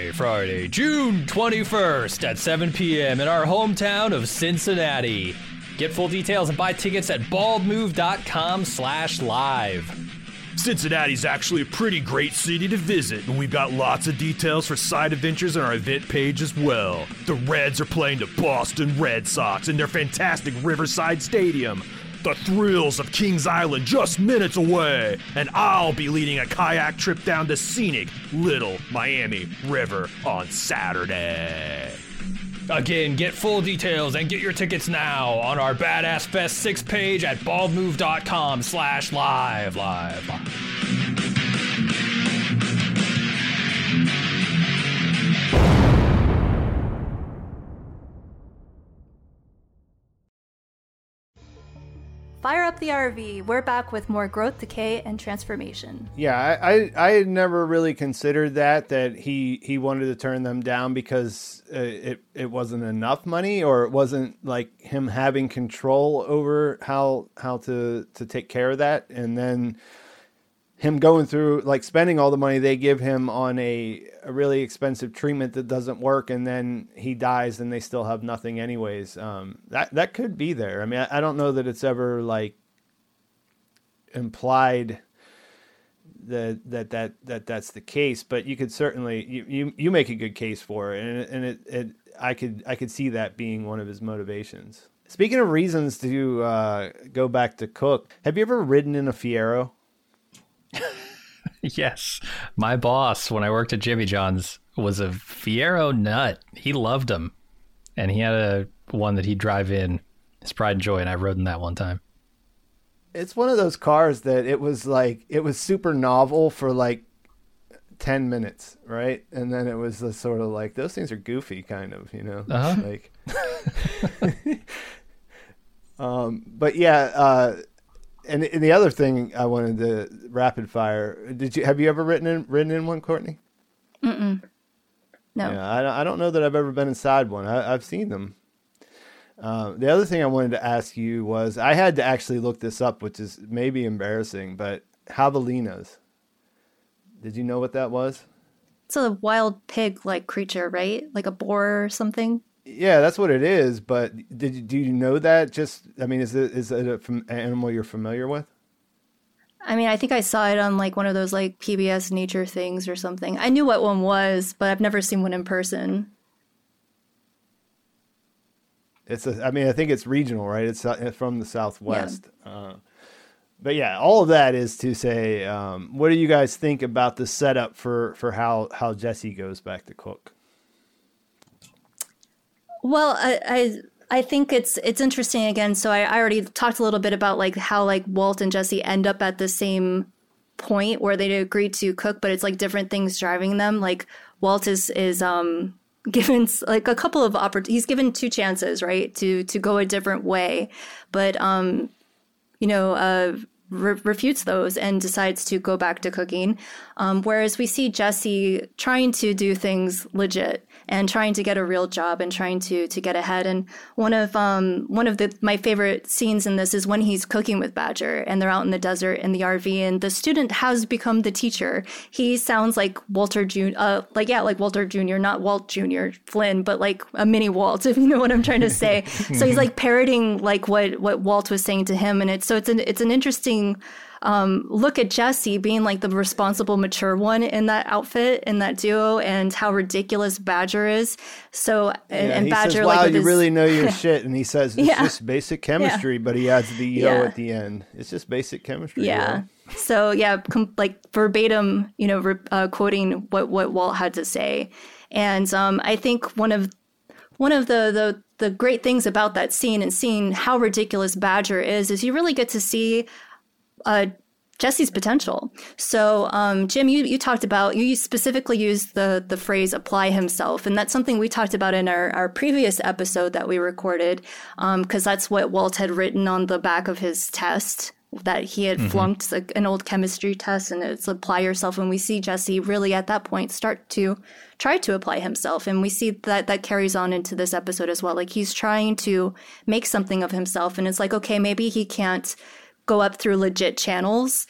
June 21st at 7 p.m. in our hometown of Cincinnati. Get full details and buy tickets at baldmove.com/live. Cincinnati's actually a pretty great city to visit, and we've got lots of details for side adventures on our event page as well. The Reds are playing the Boston Red Sox in their fantastic Riverside Stadium. The thrills of Kings Island just minutes away, and I'll be leading a kayak trip down the scenic Little Miami River on Saturday. Again, get full details and get your tickets now on our Badass Fest 6 page at baldmove.com/live. Fire up the RV. We're back with more growth, decay, and transformation. Yeah, I had never really considered that he wanted to turn them down because it wasn't enough money, or it wasn't like him having control over how to take care of that, and then him going through, like, spending all the money they give him on a really expensive treatment that doesn't work, and then he dies and they still have nothing anyways. That could be there. I mean, I don't know that it's ever, like, implied that's the case, but you could certainly, you make a good case for it, and I could see that being one of his motivations. Speaking of reasons to go back to cook, have you ever ridden in a Fiero? Yes. My boss, when I worked at Jimmy John's, was a Fiero nut. He loved them. And he had one that he'd drive in, his pride and joy, and I rode in that one time. It's one of those cars that it was super novel for like 10 minutes, right? And then it was the sort of like, those things are goofy, kind of, you know? Uh-huh. Like, but yeah, and the other thing I wanted to rapid fire, have you ever ridden in one, Courtney? Mm-mm. No. Yeah, I don't know that I've ever been inside one. I've seen them. The other thing I wanted to ask you was, I had to actually look this up, which is maybe embarrassing, but javelinas. Did you know what that was? It's a wild pig-like creature, right? Like a boar or something? Yeah, that's what it is. But do you know that? Just, I mean, is it an animal you're familiar with? I mean, I think I saw it on like one of those like PBS nature things or something. I knew what one was, but I've never seen one in person. I think it's regional, right? It's from the Southwest. Yeah. But yeah, all of that is to say, what do you guys think about the setup for how Jesse goes back to cook? Well, I think it's interesting again. So I already talked a little bit about like how like Walt and Jesse end up at the same point where they agree to cook, but it's like different things driving them. Like Walt is given like a couple of he's given 2 chances, right, to go a different way, but refutes those and decides to go back to cooking. Whereas we see Jesse trying to do things legit and trying to get a real job and trying to get ahead. And one of my favorite scenes in this is when he's cooking with Badger and they're out in the desert in the RV, and the student has become the teacher. He sounds like Walter Jr., like Walter Jr., not Walt Jr. Flynn, but like a mini Walt, if you know what I'm trying to say. So he's like parroting like what Walt was saying to him, and it's an interesting look at Jesse being like the responsible, mature one in that outfit, in that duo, and how ridiculous Badger is. So, and he Badger, says, wow, like, you really know your shit. And he says, it's just basic chemistry, but he adds the yo at the end. It's just basic chemistry. Yeah. Yo. So, like verbatim, quoting what Walt had to say. And I think one of the great things about that scene and seeing how ridiculous Badger is you really get to see Jesse's potential. So, Jim, you talked about, you specifically used the phrase apply himself. And that's something we talked about in our previous episode that we recorded, because that's what Walt had written on the back of his test, that he had flunked an old chemistry test, and it's apply yourself. And we see Jesse really at that point start to try to apply himself. And we see that carries on into this episode as well. Like he's trying to make something of himself. And it's like, okay, maybe he can't go up through legit channels,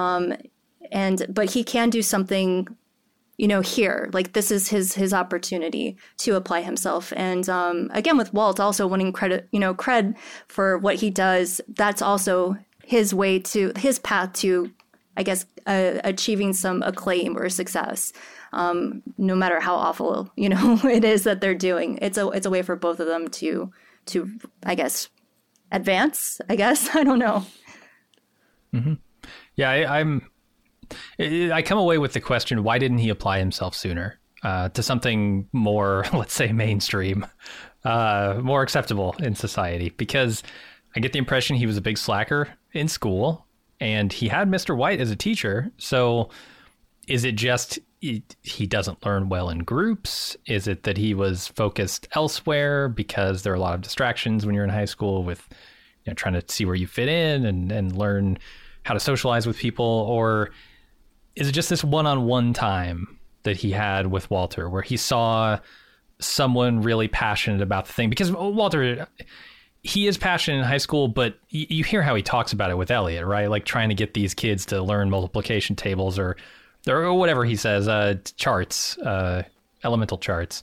but he can do something, here. Like this is his opportunity to apply himself. And again, with Walt also wanting cred for what he does, that's also his path to, I guess, achieving some acclaim or success. No matter how awful it is that they're doing, it's a way for both of them to I guess advance. I don't know. Mm-hmm. Yeah, I come away with the question, why didn't he apply himself sooner to something more, let's say, mainstream, more acceptable in society? Because I get the impression he was a big slacker in school, and he had Mr. White as a teacher. So is it just he doesn't learn well in groups? Is it that he was focused elsewhere because there are a lot of distractions when you're in high school with trying to see where you fit in and learn how to socialize with people? Or is it just this one-on-one time that he had with Walter where he saw someone really passionate about the thing? Because Walter, he is passionate in high school, but you hear how he talks about it with Elliot, right? Like trying to get these kids to learn multiplication tables or whatever he says, charts, elemental charts.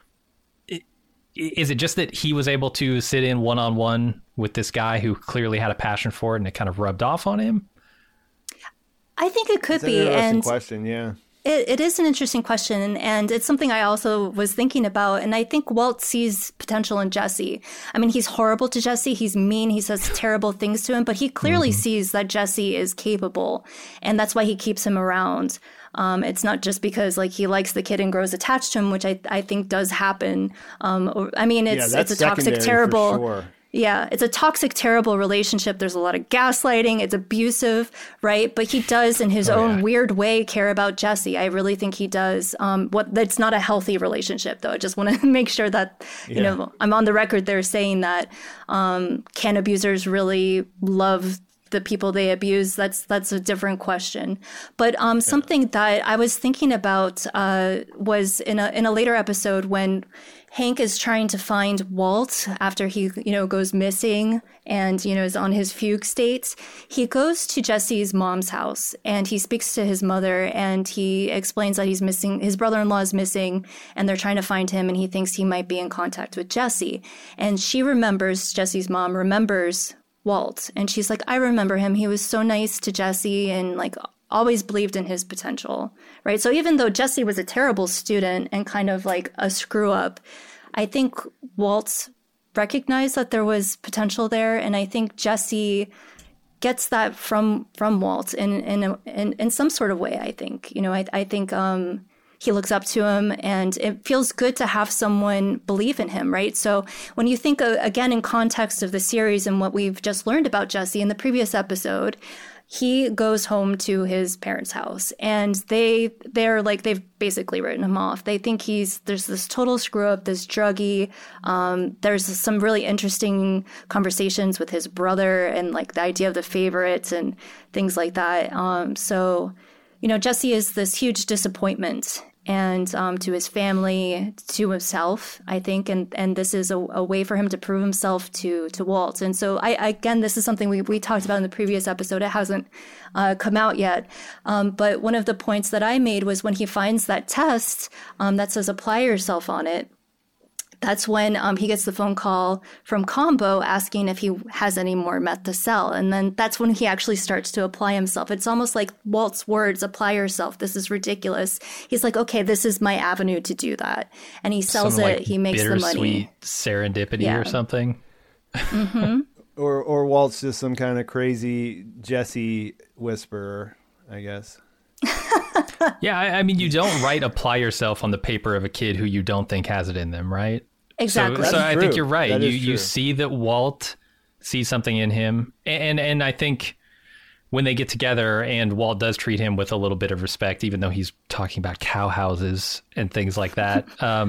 Is it just that he was able to sit in one-on-one with this guy who clearly had a passion for it and it kind of rubbed off on him? I think it could be. An interesting question, yeah. It is an interesting question, and it's something I also was thinking about. And I think Walt sees potential in Jesse. I mean, he's horrible to Jesse. He's mean. He says terrible things to him, but he clearly sees that Jesse is capable, and that's why he keeps him around. It's not just because like he likes the kid and grows attached to him, which I think does happen. I mean, it's a toxic, terrible. For sure. Yeah, it's a toxic, terrible relationship. There's a lot of gaslighting. It's abusive, right? But he does, in his own weird way, care about Jesse. I really think he does. That's not a healthy relationship, though. I just want to make sure that, I'm on the record there saying that can abusers really love the people they abuse? That's a different question. But something that I was thinking about was in a later episode when Hank is trying to find Walt after he, goes missing and, is on his fugue state. He goes to Jesse's mom's house and he speaks to his mother and he explains that he's missing, his brother-in-law is missing and they're trying to find him and he thinks he might be in contact with Jesse. And Jesse's mom remembers Walt. And she's like, I remember him. He was so nice to Jesse and like always believed in his potential, right? So even though Jesse was a terrible student and kind of like a screw up, I think Walt recognized that there was potential there. And I think Jesse gets that from Walt in some sort of way, I think. I think he looks up to him and it feels good to have someone believe in him, right? So when you think, again, in context of the series and what we've just learned about Jesse in the previous episode, he goes home to his parents' house, and they're like, they've basically written him off. They think there's this total screw up, this druggie. There's some really interesting conversations with his brother and like the idea of the favorites and things like that. So, Jesse is this huge disappointment, and to his family, to himself, I think, and this is a way for him to prove himself to Walt. And so, again, this is something we talked about in the previous episode. It hasn't come out yet, but one of the points that I made was when he finds that test that says apply yourself on it. That's when he gets the phone call from Combo asking if he has any more meth to sell. And then that's when he actually starts to apply himself. It's almost like Walt's words, apply yourself. This is ridiculous. He's like, okay, this is my avenue to do that. And he sells it. He makes the money. Bittersweet serendipity or something. Mm-hmm. or Walt's just some kind of crazy Jesse whisperer, I guess. Yeah, I mean, you don't write apply yourself on the paper of a kid who you don't think has it in them, right? Exactly. So I think you're right. You True. see that Walt sees something in him. And I think when they get together and Walt does treat him with a little bit of respect, even though he's talking about cow houses and things like that,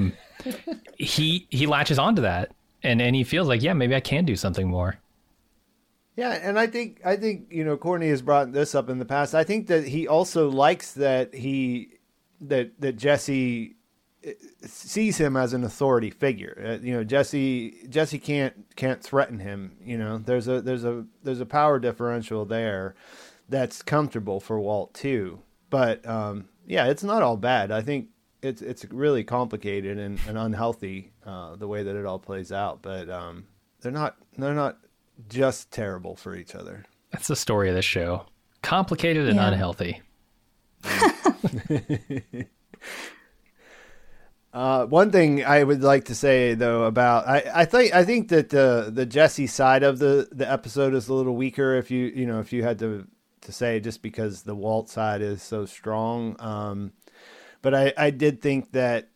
he latches onto that and he feels like, yeah, maybe I can do something more. Yeah, and I think Courtney has brought this up in the past. I think that he also likes that that Jesse sees him as an authority figure. Jesse can't threaten him. There's a power differential there that's comfortable for Walt too. But it's not all bad. I think it's really complicated and unhealthy the way that it all plays out. But they're not just terrible for each other. That's the story of this show. Complicated and unhealthy. One thing I would like to say though about I think that the Jesse side of the episode is a little weaker if you had to say, just because the Walt side is so strong. But I did think that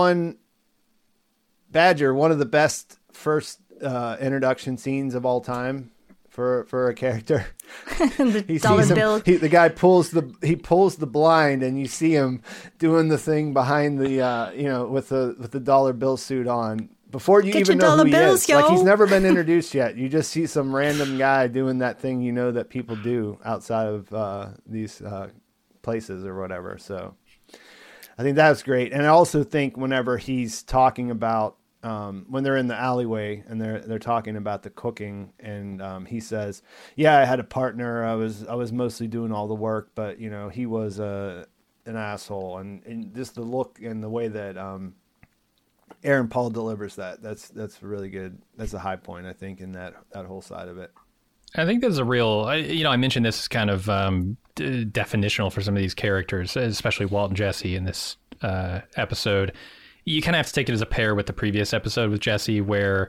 Badger, one of the best first introduction scenes of all time for a character. The dollar bill. The guy pulls the blind, and you see him doing the thing behind the with the dollar bill suit on before you even know who he is. Like, he's never been introduced yet. You just see some random guy doing that thing that people do outside of these places or whatever. So I think that's great. And I also think whenever he's talking about when they're in the alleyway and they're talking about the cooking, and he says, "Yeah, I had a partner. I was mostly doing all the work, but he was an asshole." And just the look and the way that Aaron Paul delivers that's really good. That's a high point, I think, in that whole side of it. I think there's a real, I mentioned this is kind of definitional for some of these characters, especially Walt and Jesse in this episode. You kind of have to take it as a pair with the previous episode with Jesse, where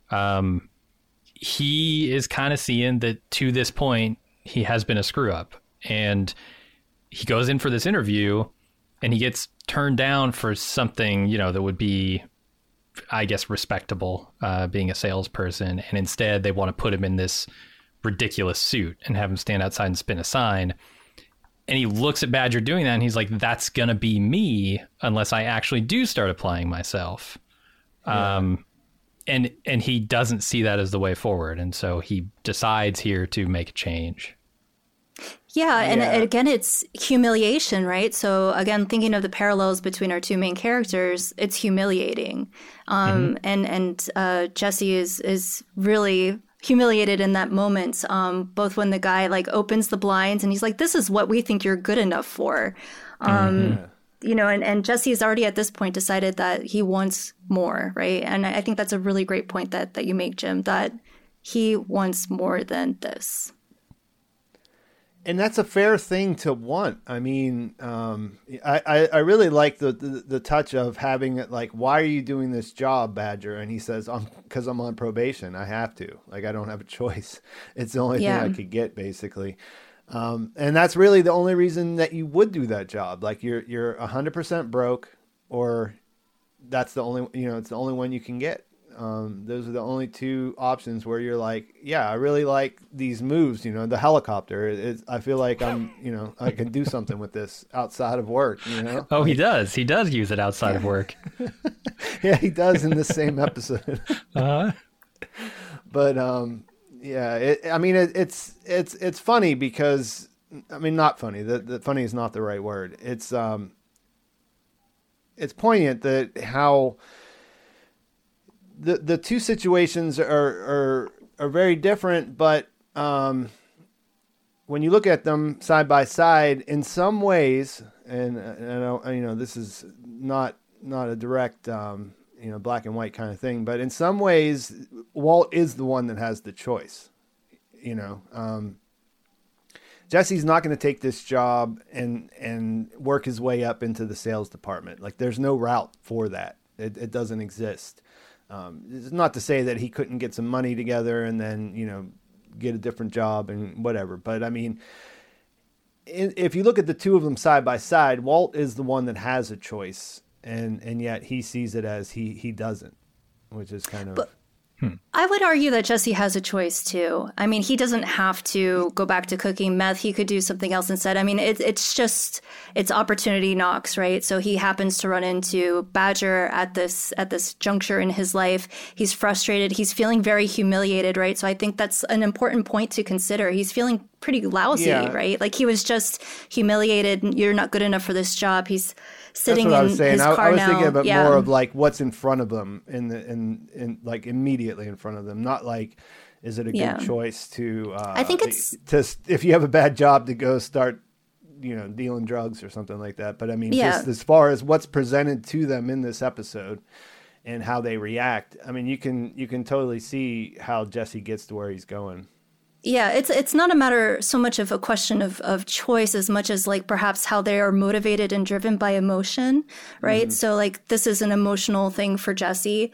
he is kind of seeing that to this point, he has been a screw up, and he goes in for this interview and he gets turned down for something, that would be, I guess, respectable, being a salesperson. And instead they want to put him in this ridiculous suit and have him stand outside and spin a sign. And he looks at Badger doing that, and he's like, that's going to be me unless I actually do start applying myself. Yeah. And he doesn't see that as the way forward. And so he decides here to make a change. Yeah, and again, it's humiliation, right? So again, thinking of the parallels between our two main characters, it's humiliating. And Jesse is really humiliated in that moment, both when the guy opens the blinds and he's like, this is what we think you're good enough for. And Jesse's already at this point decided that he wants more, right? And I think that's a really great point that you make, Jim, that he wants more than this. And that's a fair thing to want. I mean, I really like the touch of having it like, why are you doing this job, Badger? And he says, because I'm on probation. I have to. I don't have a choice. It's the only thing I could get, basically. And that's really the only reason that you would do that job. Like, you're 100% broke, or that's the only, it's the only one you can get. Those are the only two options where you're like, yeah, I really like these moves. The helicopter. I feel like I can do something with this outside of work. Oh, he does. He does use it outside of work. Yeah, he does in the same episode. Uh-huh. But yeah, it's funny because not funny. The funny is not the right word. It's poignant that how the two situations are very different, but when you look at them side by side, in some ways, and this is not a direct black and white kind of thing, but in some ways, Walt is the one that has the choice. Jesse's not going to take this job and work his way up into the sales department. Like, there's no route for that. It doesn't exist. It's not to say that he couldn't get some money together and then, get a different job and whatever. But if you look at the two of them side by side, Walt is the one that has a choice, and yet he sees it as he doesn't, which is kind of... I would argue that Jesse has a choice too. He doesn't have to go back to cooking meth. He could do something else instead. It's opportunity knocks, right? So he happens to run into Badger at this juncture in his life. He's frustrated. He's feeling very humiliated, right? So I think that's an important point to consider. He's feeling pretty lousy, right? Like, he was just humiliated. You're not good enough for this job. He's sitting in his car I was now. thinking about more of like what's in front of them in like immediately in front of them, not like, is it a good choice to I think it's if you have a bad job to go start dealing drugs or something like that. But just as far as what's presented to them in this episode and how they react, you can totally see how Jesse gets to where he's going. Yeah, it's not a matter so much of a question of choice as much as like perhaps how they are motivated and driven by emotion, right? Mm-hmm. So like, this is an emotional thing for Jesse,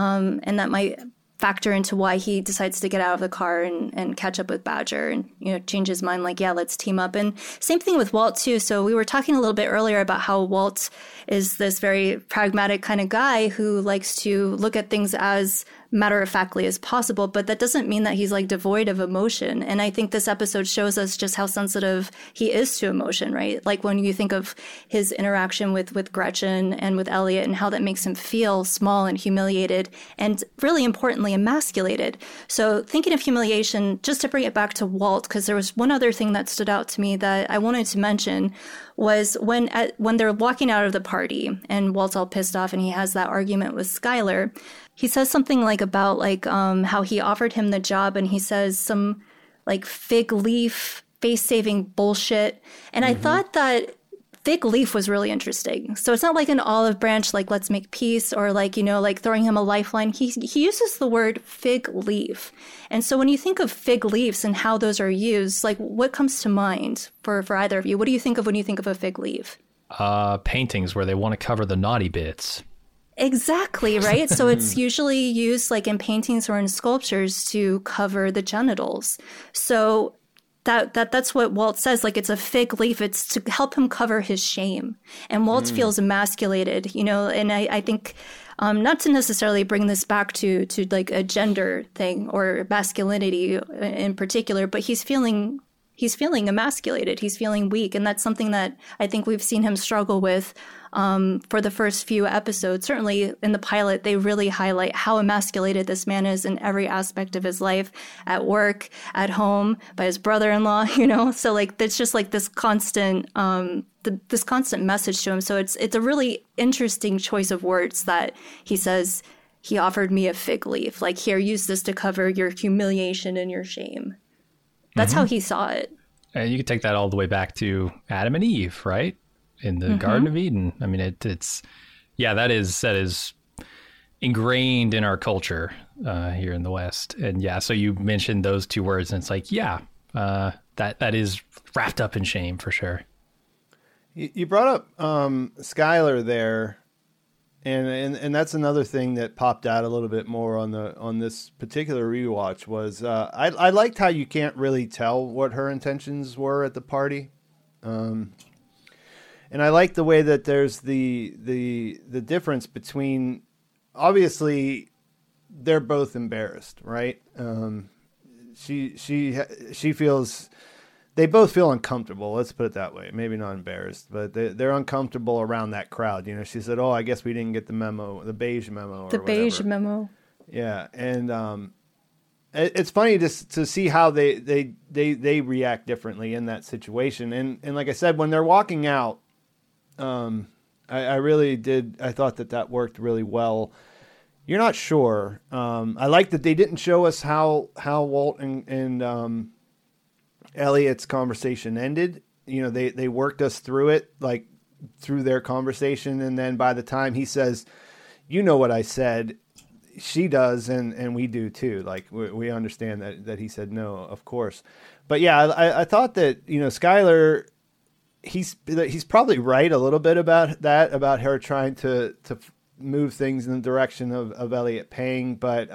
and that might factor into why he decides to get out of the car and catch up with Badger and, change his mind, like, yeah, let's team up. And same thing with Walt too. So we were talking a little bit earlier about how Walt is this very pragmatic kind of guy who likes to look at things as matter-of-factly as possible, but that doesn't mean that he's like devoid of emotion. And I think this episode shows us just how sensitive he is to emotion, right? Like, when you think of his interaction with Gretchen and with Elliot and how that makes him feel small and humiliated and, really importantly, emasculated. So thinking of humiliation, just to bring it back to Walt, because there was one other thing that stood out to me that I wanted to mention, was when they're walking out of the party and Walt's all pissed off and he has that argument with Skylar. He says something like about like how he offered him the job, and he says some like fig leaf face-saving bullshit. And I thought that fig leaf was really interesting. So it's not like an olive branch, like let's make peace, or like, like throwing him a lifeline. He uses the word fig leaf. And so when you think of fig leaves and how those are used, like, what comes to mind for either of you? What do you think of when you think of a fig leaf? Paintings where they want to cover the naughty bits. Exactly, right? So it's usually used like in paintings or in sculptures to cover the genitals. So that's what Walt says, like, it's a fig leaf. It's to help him cover his shame. And Walt feels emasculated, and I think not to necessarily bring this back to like a gender thing or masculinity in particular, but he's feeling emasculated. He's feeling weak. And that's something that I think we've seen him struggle with for the first few episodes. Certainly in the pilot, they really highlight how emasculated this man is in every aspect of his life, at work, at home, by his brother-in-law, So like, it's just like this constant message to him. So it's a really interesting choice of words that he says, he offered me a fig leaf. Like, here, use this to cover your humiliation and your shame. That's how he saw it. And you could take that all the way back to Adam and Eve, right? In the Garden of Eden. It's that is ingrained in our culture here in the West. And so you mentioned those two words, and it's like, that is wrapped up in shame for sure. You brought up Skylar there. And that's another thing that popped out a little bit more on this particular rewatch was I liked how you can't really tell what her intentions were at the party, and I like the way that there's the difference between, obviously they're both embarrassed, right? She feels, they both feel uncomfortable. Let's put it that way. Maybe not embarrassed, but they're uncomfortable around that crowd. You know, she said, "Oh, I guess we didn't get the memo, the beige memo, or the beige whatever." memo. Yeah, and it's funny to see how they react differently in that situation. And like I said, when they're walking out, I really did. I thought that worked really well. You're not sure. I like that they didn't show us how Walt and Elliot's conversation ended. You know, they worked us through it, like through their conversation, and then by the time he says, "You know what I said," she does, and we do too. Like we understand that he said no, of course. But yeah, I thought that, you know, Skyler, he's probably right a little bit about that, about her trying to move things in the direction of Elliot paying. But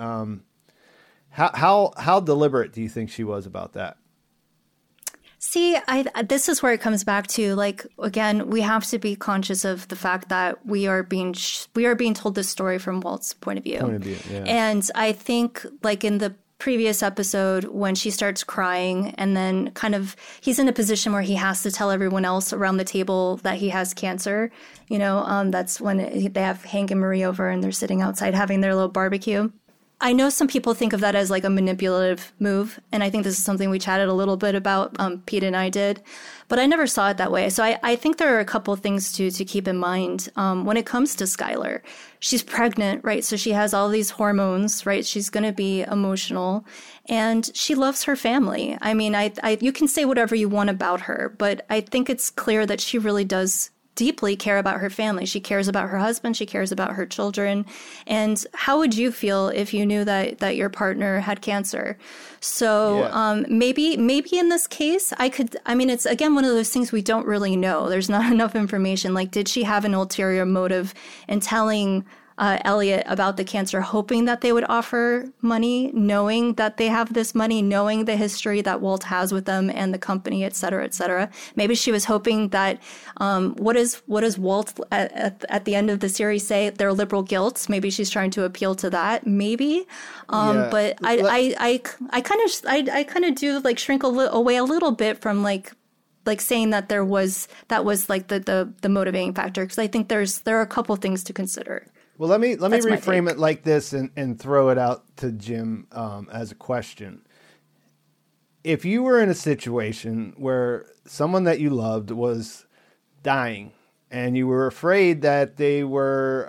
how deliberate do you think she was about that? See, this is where it comes back to, like, again, we have to be conscious of the fact that we are being told this story from Walt's point of view. Yeah. And I think, like in the previous episode, when she starts crying, and then kind of he's in a position where he has to tell everyone else around the table that he has cancer. You know, that's when they have Hank and Marie over, and they're sitting outside having their little barbecue. I know some people think of that as like a manipulative move, and I think this is something we chatted a little bit about, Pete and I did, but I never saw it that way. So I think there are a couple of things to keep in mind when it comes to Skyler. She's pregnant, right? So she has all these hormones, right? She's going to be emotional, and she loves her family. I mean, you can say whatever you want about her, but I think it's clear that she really does deeply care about her family. She cares about her husband. She cares about her children. And how would you feel if you knew that your partner had cancer? So maybe in this case, it's again one of those things we don't really know. There's not enough information. Like, did she have an ulterior motive in telling Elliot about the cancer, hoping that they would offer money, knowing that they have this money, knowing the history that Walt has with them and the company, et cetera, et cetera. Maybe she was hoping that, what does Walt at the end of the series say? Their liberal guilt. Maybe she's trying to appeal to that. Maybe. But I kind of do like shrink away a little bit from like saying that that was like the motivating factor, because I think there are a couple things to consider. Well, let me reframe it like this and throw it out to Jim as a question. If you were in a situation where someone that you loved was dying and you were afraid that they were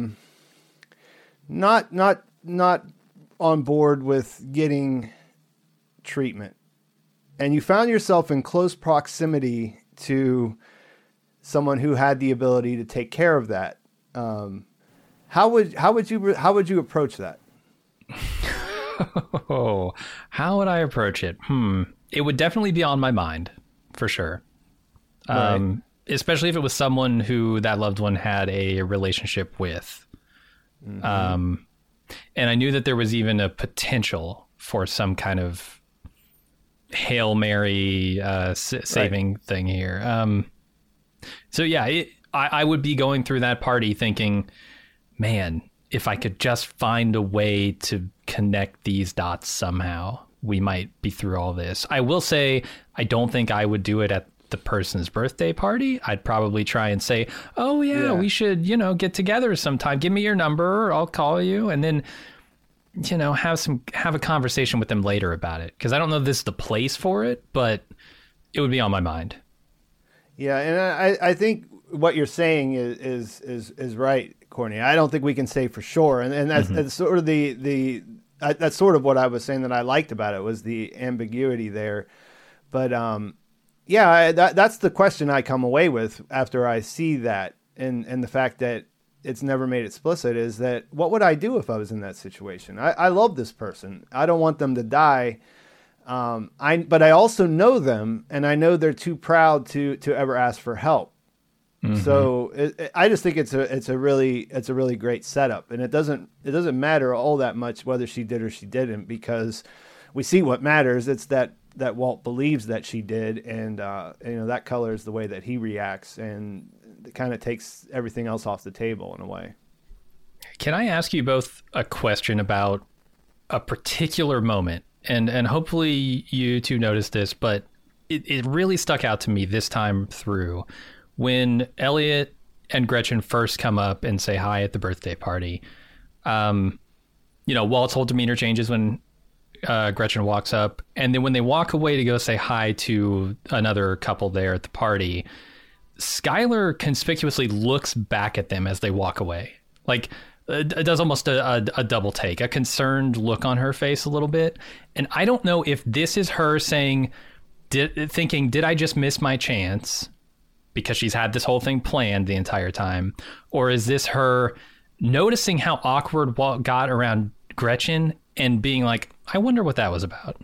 not on board with getting treatment, and you found yourself in close proximity to someone who had the ability to take care of that, how would you approach that? Oh, how would I approach it? It would definitely be on my mind, for sure. Right. Especially if it was someone who that loved one had a relationship with. Mm-hmm. And I knew that there was even a potential for some kind of Hail Mary saving thing here. So yeah, I would be going through that party thinking, man, if I could just find a way to connect these dots somehow, we might be through all this. I will say, I don't think I would do it at the person's birthday party. I'd probably try and say, oh yeah, we should, get together sometime. Give me your number, I'll call you. And then, have a conversation with them later about it. Cause I don't know if this is the place for it, but it would be on my mind. Yeah. And I think what you're saying is right, Courtney. I don't think we can say for sure. And that's sort of that's sort of what I was saying that I liked about it, was the ambiguity there. But, that's the question I come away with after I see that, and the fact that it's never made explicit, is that what would I do if I was in that situation? I love this person. I don't want them to die. But I also know them, and I know they're too proud to ever ask for help. Mm-hmm. So I just think it's a really great setup, and it doesn't matter all that much whether she did or she didn't, because we see what matters. It's that Walt believes that she did, and that colors the way that he reacts, and it kind of takes everything else off the table in a way. Can I ask you both a question about a particular moment? And hopefully you two noticed this, but it really stuck out to me this time through when Elliot and Gretchen first come up and say hi at the birthday party. Walt's whole demeanor changes when Gretchen walks up, and then when they walk away to go say hi to another couple there at the party, Skylar conspicuously looks back at them as they walk away. Like, it does almost a double take, a concerned look on her face a little bit. And I don't know if this is her saying, thinking, did I just miss my chance? Because she's had this whole thing planned the entire time. Or is this her noticing how awkward Walt got around Gretchen and being like, I wonder what that was about?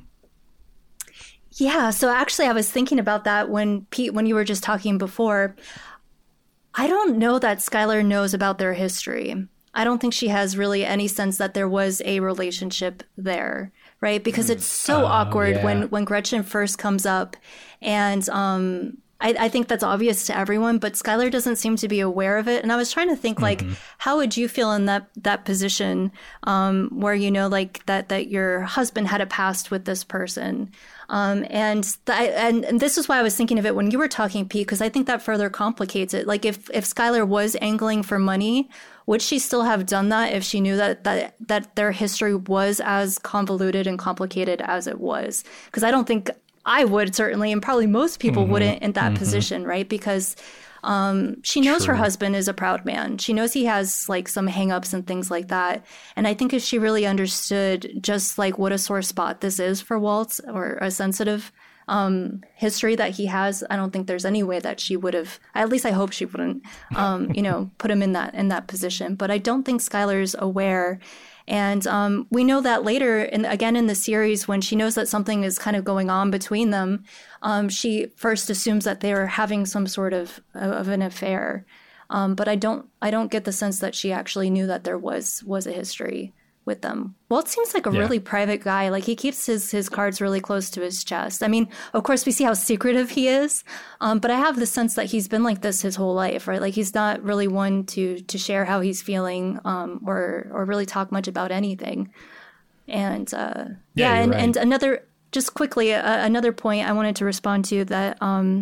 Yeah, so actually I was thinking about that when you were just talking before. I don't know that Skylar knows about their history. I don't think she has really any sense that there was a relationship there, right? Because it's so awkward when Gretchen first comes up, and I think that's obvious to everyone, but Skylar doesn't seem to be aware of it. And I was trying to think, like, how would you feel in that position where, that your husband had a past with this person? And this is why I was thinking of it when you were talking, Pete, because I think that further complicates it. Like, if Skylar was angling for money, would she still have done that if she knew that their history was as convoluted and complicated as it was? Because I don't think I would, certainly, and probably most people wouldn't in that position, right? Because she knows her husband is a proud man. She knows he has like some hangups and things like that. And I think if she really understood just like what a sore spot this is for Walt, or a sensitive history that he has, I don't think there's any way that she would have, at least I hope she wouldn't, put him in that position. But I don't think Skylar's aware. And we know that later, again in the series, when she knows that something is kind of going on between them, she first assumes that they're having some sort of an affair. But I don't get the sense that she actually knew that there was a history with them. Walt seems like a really private guy. Like, he keeps his cards really close to his chest. I mean, of course, we see how secretive he is, but I have the sense that he's been like this his whole life, right? Like, he's not really one to share how he's feeling or really talk much about anything. And and another, just quickly, another point I wanted to respond to that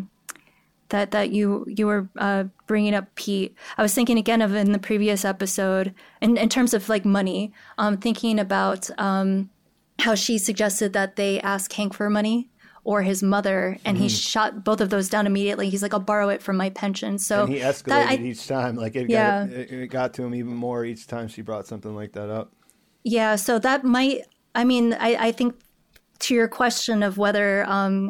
that you were bringing up, Pete. I was thinking again of in the previous episode, in terms of like money, thinking about how she suggested that they ask Hank for money or his mother, and he shot both of those down immediately. He's like, I'll borrow it from my pension. So and he escalated each time. Like, it got to him even more each time she brought something like that up. Yeah, so that might, I think to your question of whether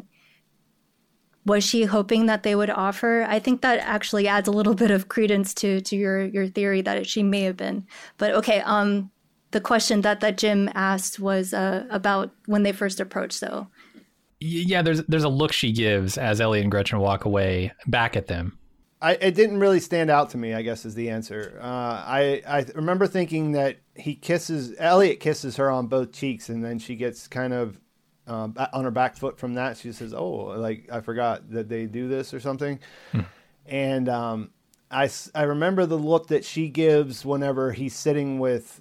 was she hoping that they would offer? I think that actually adds a little bit of credence to your theory that she may have been. But okay, the question that Jim asked was about when they first approached, though. Yeah, there's a look she gives as Elliot and Gretchen walk away back at them. It didn't really stand out to me, I guess, is the answer. I remember thinking that Elliot kisses her on both cheeks, and then she gets kind of on her back foot from that. She says, oh, like, I forgot that they do this or something. And I remember the look that she gives whenever he's sitting with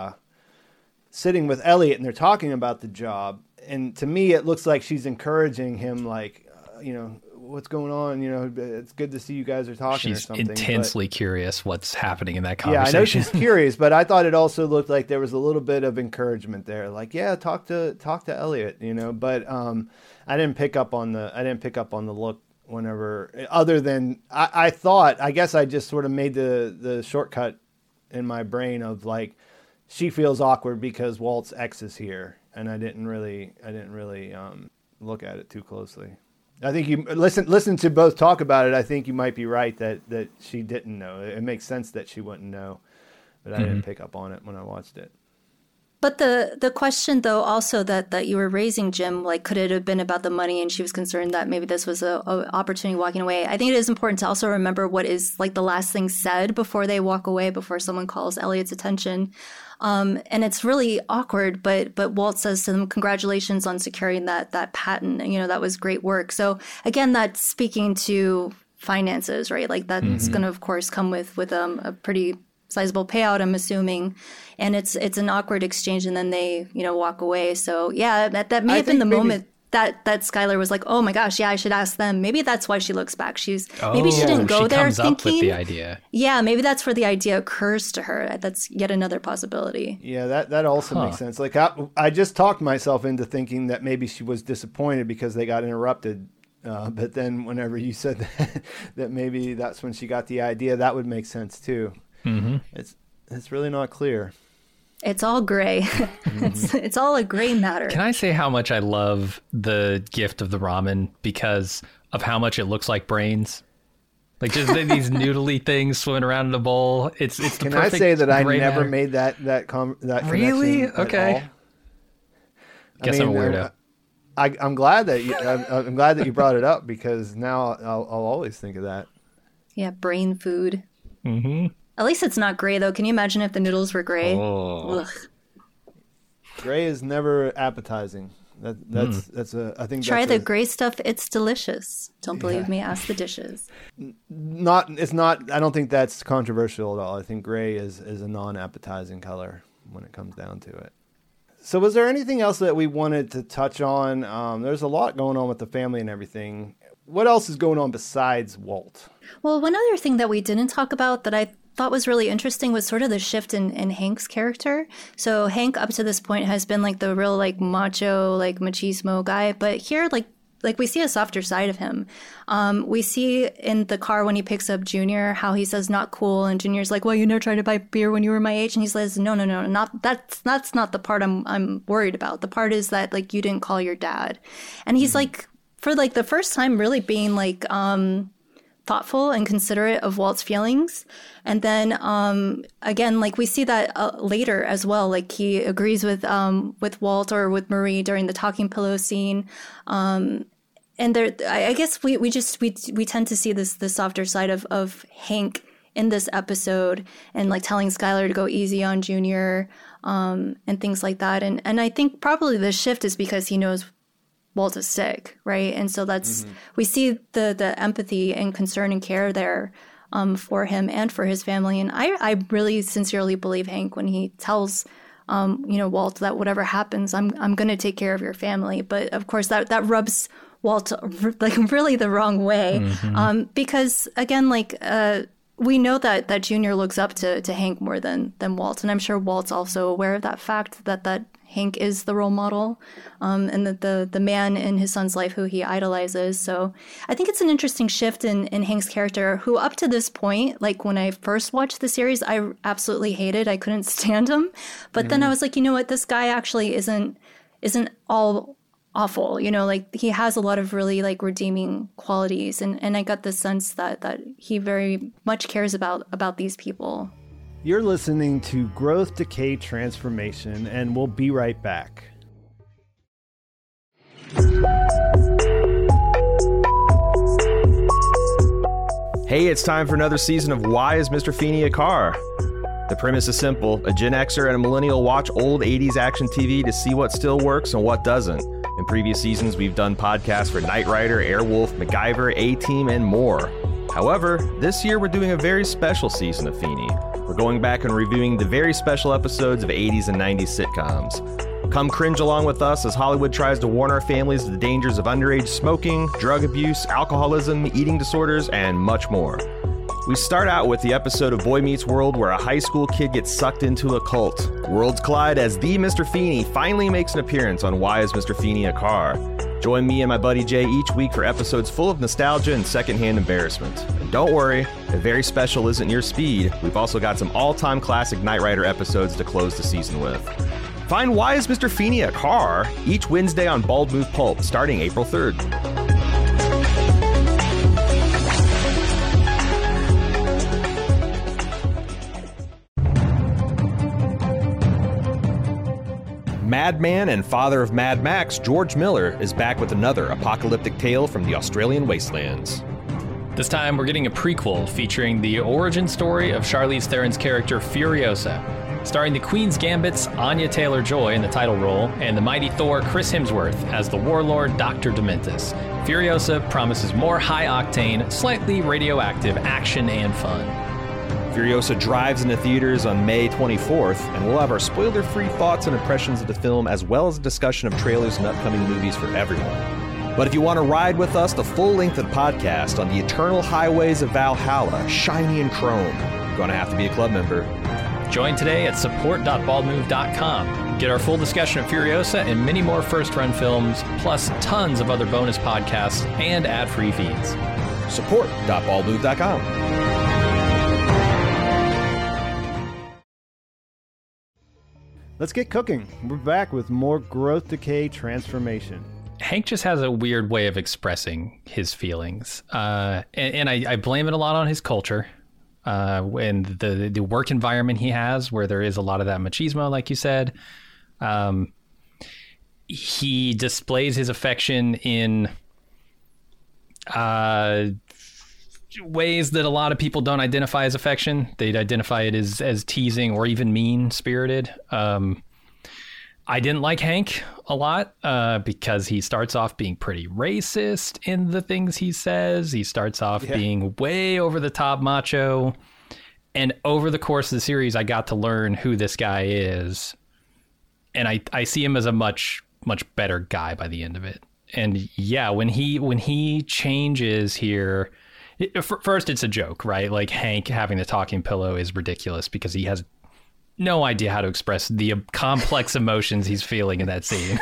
Elliot and they're talking about the job. And to me, it looks like she's encouraging him, like, what's going on? It's good to see you guys are talking. She's or something. Intensely curious what's happening in that conversation. Yeah, I know she's curious, but I thought it also looked like there was a little bit of encouragement there. Like, yeah, talk to Elliot, But I didn't pick up on the look whenever. Other than I thought, I guess I just sort of made the shortcut in my brain of like, she feels awkward because Walt's ex is here, and I didn't really look at it too closely. I think you listen to both talk about it. I think you might be right that she didn't know. It makes sense that she wouldn't know, but I didn't pick up on it when I watched it. But the question, though, also that you were raising, Jim, like, could it have been about the money and she was concerned that maybe this was a opportunity walking away? I think it is important to also remember what is like the last thing said before they walk away, before someone calls Elliot's attention. And it's really awkward, but Walt says to them, congratulations on securing that patent. That was great work. So again, that's speaking to finances, right? Like, that's going to, of course, come with a pretty sizable payout, I'm assuming. And it's an awkward exchange, and then they, walk away. So yeah, that may have been the moment that Skylar was like, oh my gosh, yeah, I should ask them. Maybe that's why she looks back. Maybe she didn't go there thinking. Up with the idea. Yeah, maybe that's where the idea occurs to her. That's yet another possibility. Yeah, that also makes sense. Like I just talked myself into thinking that maybe she was disappointed because they got interrupted. But then whenever you said that maybe that's when she got the idea, that would make sense too. Mm-hmm. It's really not clear. It's all gray. It's all a gray matter. Can I say how much I love the gift of the ramen because of how much it looks like brains? Like just these noodly things swimming around in a bowl. It's the Can perfect I say that I gray never matter. made that connection? Really? At Okay. all? Guess I'm a weirdo. I'm glad that I'm glad that you brought it up because now I'll always think of that. Yeah, brain food. Mm-hmm. At least it's not gray, though. Can you imagine if the noodles were gray? Oh. Ugh. Gray is never appetizing. I think Try that's the gray stuff. It's delicious. Don't believe me? Ask the dishes. It's not. I don't think that's controversial at all. I think gray is a non-appetizing color when it comes down to it. So was there anything else that we wanted to touch on? There's a lot going on with the family and everything. What else is going on besides Walt? Well, one other thing that we didn't talk about that I thought was really interesting was sort of the shift in Hank's character. So Hank up to this point has been like the real like macho, like machismo guy. But here, like we see a softer side of him. We see in the car when he picks up Junior how he says not cool, and Junior's like, well, you never tried to buy beer when you were my age, and he says no, not that's not the part I'm worried about. The part is that like you didn't call your dad, and he's like for like the first time really being like thoughtful and considerate of Walt's feelings. And then again, like we see that later as well. Like he agrees with Walt or with Marie during the talking pillow scene. And there, I guess we tend to see the softer side of Hank in this episode, and like telling Skylar to go easy on Junior and things like that. And I think probably the shift is because he knows Walt is sick, right? And so that's we see the empathy and concern and care there for him and for his family. And I really sincerely believe Hank when he tells Walt that whatever happens, I'm going to take care of your family. But of course that rubs Walt like really the wrong way because again, like we know that Junior looks up to Hank more than Walt, and I'm sure Walt's also aware of that fact that Hank is the role model, and the man in his son's life who he idolizes. So I think it's an interesting shift in Hank's character, who up to this point, like when I first watched the series, I absolutely hated. I couldn't stand him. But then I was like, you know what? This guy actually isn't all awful. Like he has a lot of really like redeeming qualities. And I got the sense that he very much cares about these people. You're listening to Growth, Decay, Transformation, and we'll be right back. Hey, it's time for another season of Why is Mr. Feeney a Car? The premise is simple. A Gen Xer and a millennial watch old 80s action TV to see what still works and what doesn't. In previous seasons, we've done podcasts for Knight Rider, Airwolf, MacGyver, A-Team, and more. However, this year we're doing a very special season of Feeney. We're going back and reviewing the very special episodes of 80s and 90s sitcoms. Come cringe along with us as Hollywood tries to warn our families of the dangers of underage smoking, drug abuse, alcoholism, eating disorders, and much more. We start out with the episode of Boy Meets World where a high school kid gets sucked into a cult. Worlds collide as the Mr. Feeney finally makes an appearance on Why is Mr. Feeney a Car? Join me and my buddy Jay each week for episodes full of nostalgia and secondhand embarrassment. And don't worry, if very special isn't your speed, we've also got some all-time classic Knight Rider episodes to close the season with. Find Why is Mr. Feeney a Car? Each Wednesday on Bald Move Pulp, starting April 3rd. Madman and father of Mad Max, George Miller, is back with another apocalyptic tale from the Australian wastelands. This time, we're getting a prequel featuring the origin story of Charlize Theron's character Furiosa, starring the Queen's Gambit's Anya Taylor-Joy in the title role and the mighty Thor Chris Hemsworth as the warlord Dr. Dementus. Furiosa promises more high-octane, slightly radioactive action and fun. Furiosa drives into theaters on May 24th, and we'll have our spoiler-free thoughts and impressions of the film, as well as a discussion of trailers and upcoming movies for everyone. But if you want to ride with us the full length of the podcast on the eternal highways of Valhalla, shiny and chrome, you're going to have to be a club member. Join today at support.baldmove.com. Get our full discussion of Furiosa and many more first-run films, plus tons of other bonus podcasts and ad-free feeds. Support.baldmove.com. Let's get cooking. We're back with more Growth, Decay, Transformation. Hank just has a weird way of expressing his feelings. And I blame it a lot on his culture. And the work environment he has, where there is a lot of that machismo, like you said. He displays his affection in ways that a lot of people don't identify as affection. They'd identify it as teasing or even mean-spirited. I didn't like Hank a lot because he starts off being pretty racist in the things he says. He starts off being way over the top macho. And over the course of the series, I got to learn who this guy is. And I see him as a much, much better guy by the end of it. And yeah, when he changes here, first it's a joke, right? Like Hank having the talking pillow is ridiculous because he has no idea how to express the complex emotions he's feeling in that scene.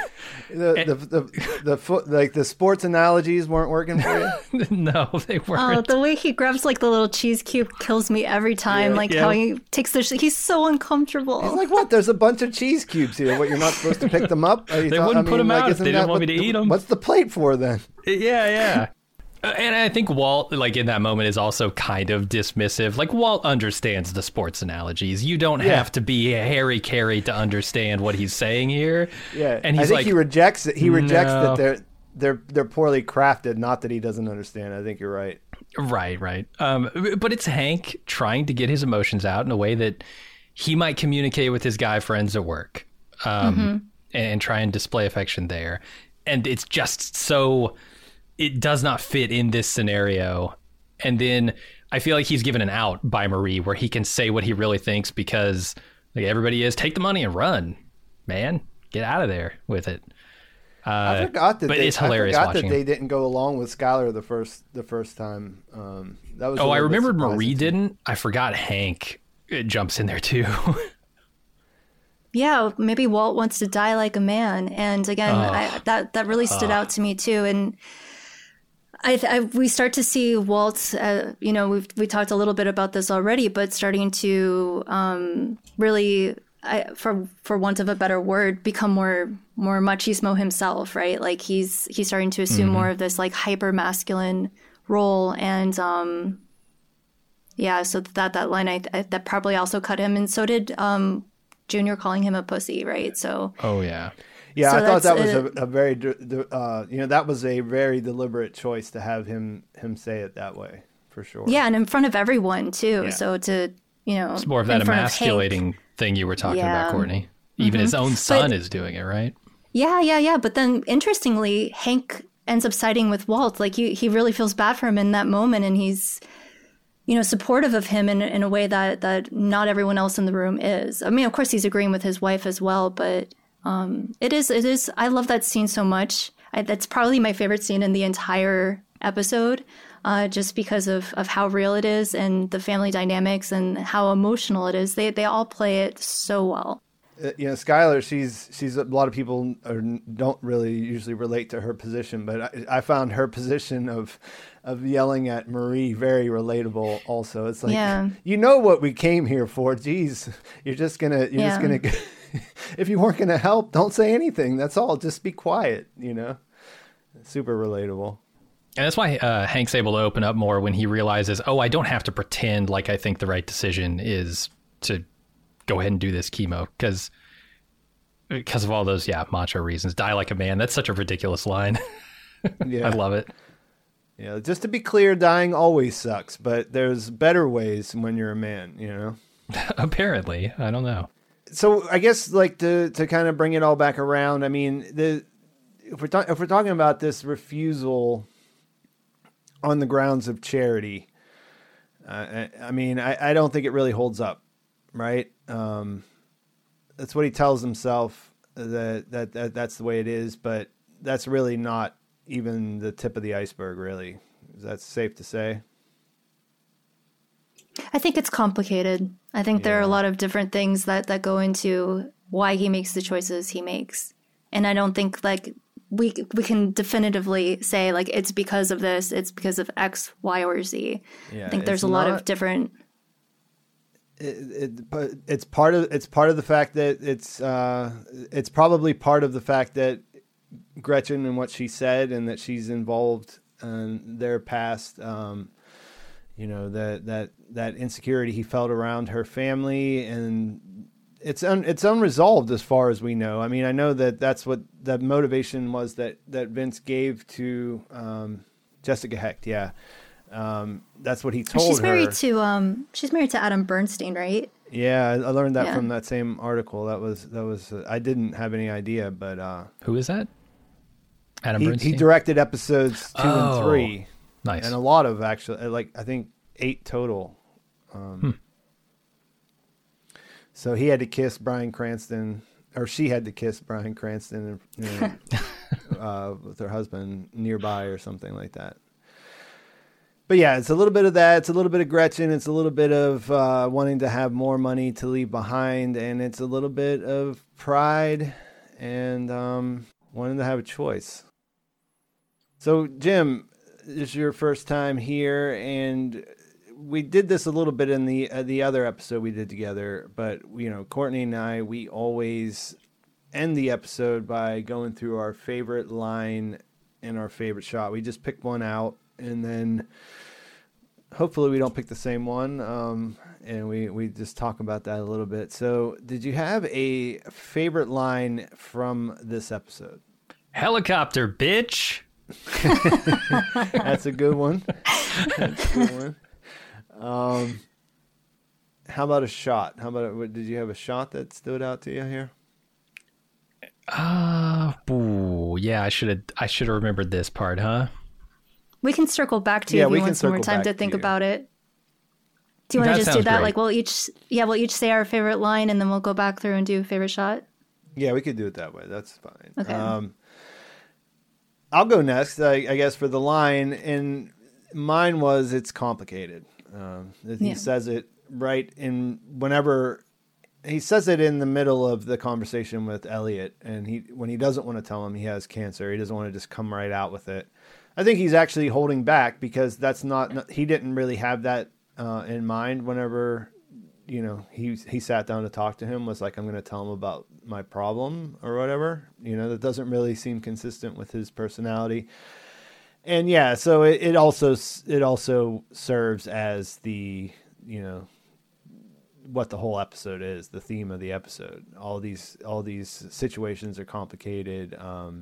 The sports analogies weren't working for you? No, they weren't. Oh, the way he grabs like the little cheese cube kills me every time. How he takes he's so uncomfortable. He's like, what? There's a bunch of cheese cubes here. What, you're not supposed to pick them up? They wouldn't put them out if they didn't want me to eat them. What's the plate for then? Yeah. And I think Walt, like in that moment, is also kind of dismissive. Like Walt understands the sports analogies. You don't have to be a Harry Carey to understand what he's saying here. Yeah, and he's he rejects it. He rejects that they're poorly crafted. Not that he doesn't understand. I think you're right. Right. But it's Hank trying to get his emotions out in a way that he might communicate with his guy friends at work, and try and display affection there. And it's just so. It does not fit in this scenario. And then I feel like he's given an out by Marie where he can say what he really thinks because like everybody is, take the money and run, man. Get out of there with it. I forgot that it's hilarious watching they didn't go along with Skylar the first time. That was. I remembered Marie didn't. I forgot Hank jumps in there too. Yeah, maybe Walt wants to die like a man. And again, that really stood out to me too. And we start to see Walt, we talked a little bit about this already, but starting to really, for want of a better word, become more machismo himself, right? Like he's starting to assume more of this like hyper masculine role, and so that line that probably also cut him, and so did Junior calling him a pussy, right? So Yeah, so I thought that was a very, that was a very deliberate choice to have him say it that way, for sure. Yeah, and in front of everyone too. Yeah. So it's more of that emasculating thing you were talking about, Courtney. Even his own son is doing it, right? Yeah. But then, interestingly, Hank ends up siding with Walt. Like he really feels bad for him in that moment, and he's supportive of him in a way that not everyone else in the room is. I mean, of course, he's agreeing with his wife as well, but. It is. I love that scene so much. That's probably my favorite scene in the entire episode, just because of how real it is and the family dynamics and how emotional it is. They all play it so well. Skylar, she's a lot of people don't really usually relate to her position, but I found her position of yelling at Marie very relatable. Also, it's like you know what we came here for. Geez, you're just gonna. If you weren't gonna help, don't say anything. That's all. Just be quiet. Super relatable. And that's why Hank's able to open up more when he realizes, I don't have to pretend like I think the right decision is to go ahead and do this chemo because of all those macho reasons. Die like a man. That's such a ridiculous line. I love it. Yeah, just to be clear, dying always sucks, but there's better ways when you're a man. Apparently, I don't know. So I guess like to kind of bring it all back around. I mean, if we're talking about this refusal on the grounds of charity, I mean, I don't think it really holds up, right? That's what he tells himself, that's the way it is, but that's really not even the tip of the iceberg, really. Is that safe to say? I think it's complicated. I think there are a lot of different things that go into why he makes the choices he makes. And I don't think like we can definitively say like it's because of this, it's because of X, Y, or Z. I think there's a lot of different. But it's part of the fact that it's probably part of the fact that Gretchen and what she said, and that she's involved in their past. You know, that insecurity he felt around her family, and it's unresolved as far as we know. I mean, I know that's what the motivation was that Vince gave to Jessica Hecht. Yeah. That's what he told her. She's married to Adam Bernstein, right? Yeah, I learned that from that same article. That was I didn't have any idea, but who is that? Adam Bernstein. He directed episodes 2 and 3. Nice. And a lot of, actually, like I think 8 total. So he had to kiss Bryan Cranston, or she had to kiss Bryan Cranston, with her husband nearby or something like that. But yeah, it's a little bit of that. It's a little bit of Gretchen. It's a little bit of wanting to have more money to leave behind. And it's a little bit of pride and wanting to have a choice. So, Jim, this is your first time here. And we did this a little bit in the other episode we did together. But, you know, Courtney and I, we always end the episode by going through our favorite line and our favorite shot. We just pick one out. And then hopefully we don't pick the same one. And we just talk about that a little bit. So did you have a favorite line from this episode? Helicopter, bitch. That's a good one. That's a good one. How about a shot? Did you have a shot that stood out to you here? Yeah, I should have remembered this part, huh? We can circle back to you if you want some more time to think about it. Do you want to just do that? Great. Like we'll each say our favorite line, and then we'll go back through and do a favorite shot. Yeah, we could do it that way. That's fine. Okay. I'll go next, I guess, for the line. And mine was, it's complicated. He says it right whenever he says it in the middle of the conversation with Elliot. And when he doesn't want to tell him he has cancer, he doesn't want to just come right out with it. I think he's actually holding back because he didn't really have that in mind whenever, you know, he sat down to talk to him, was like, I'm going to tell him about my problem or whatever. You know, that doesn't really seem consistent with his personality. And yeah, so it also serves as the, you know, what the whole episode is, the theme of the episode. All these situations are complicated.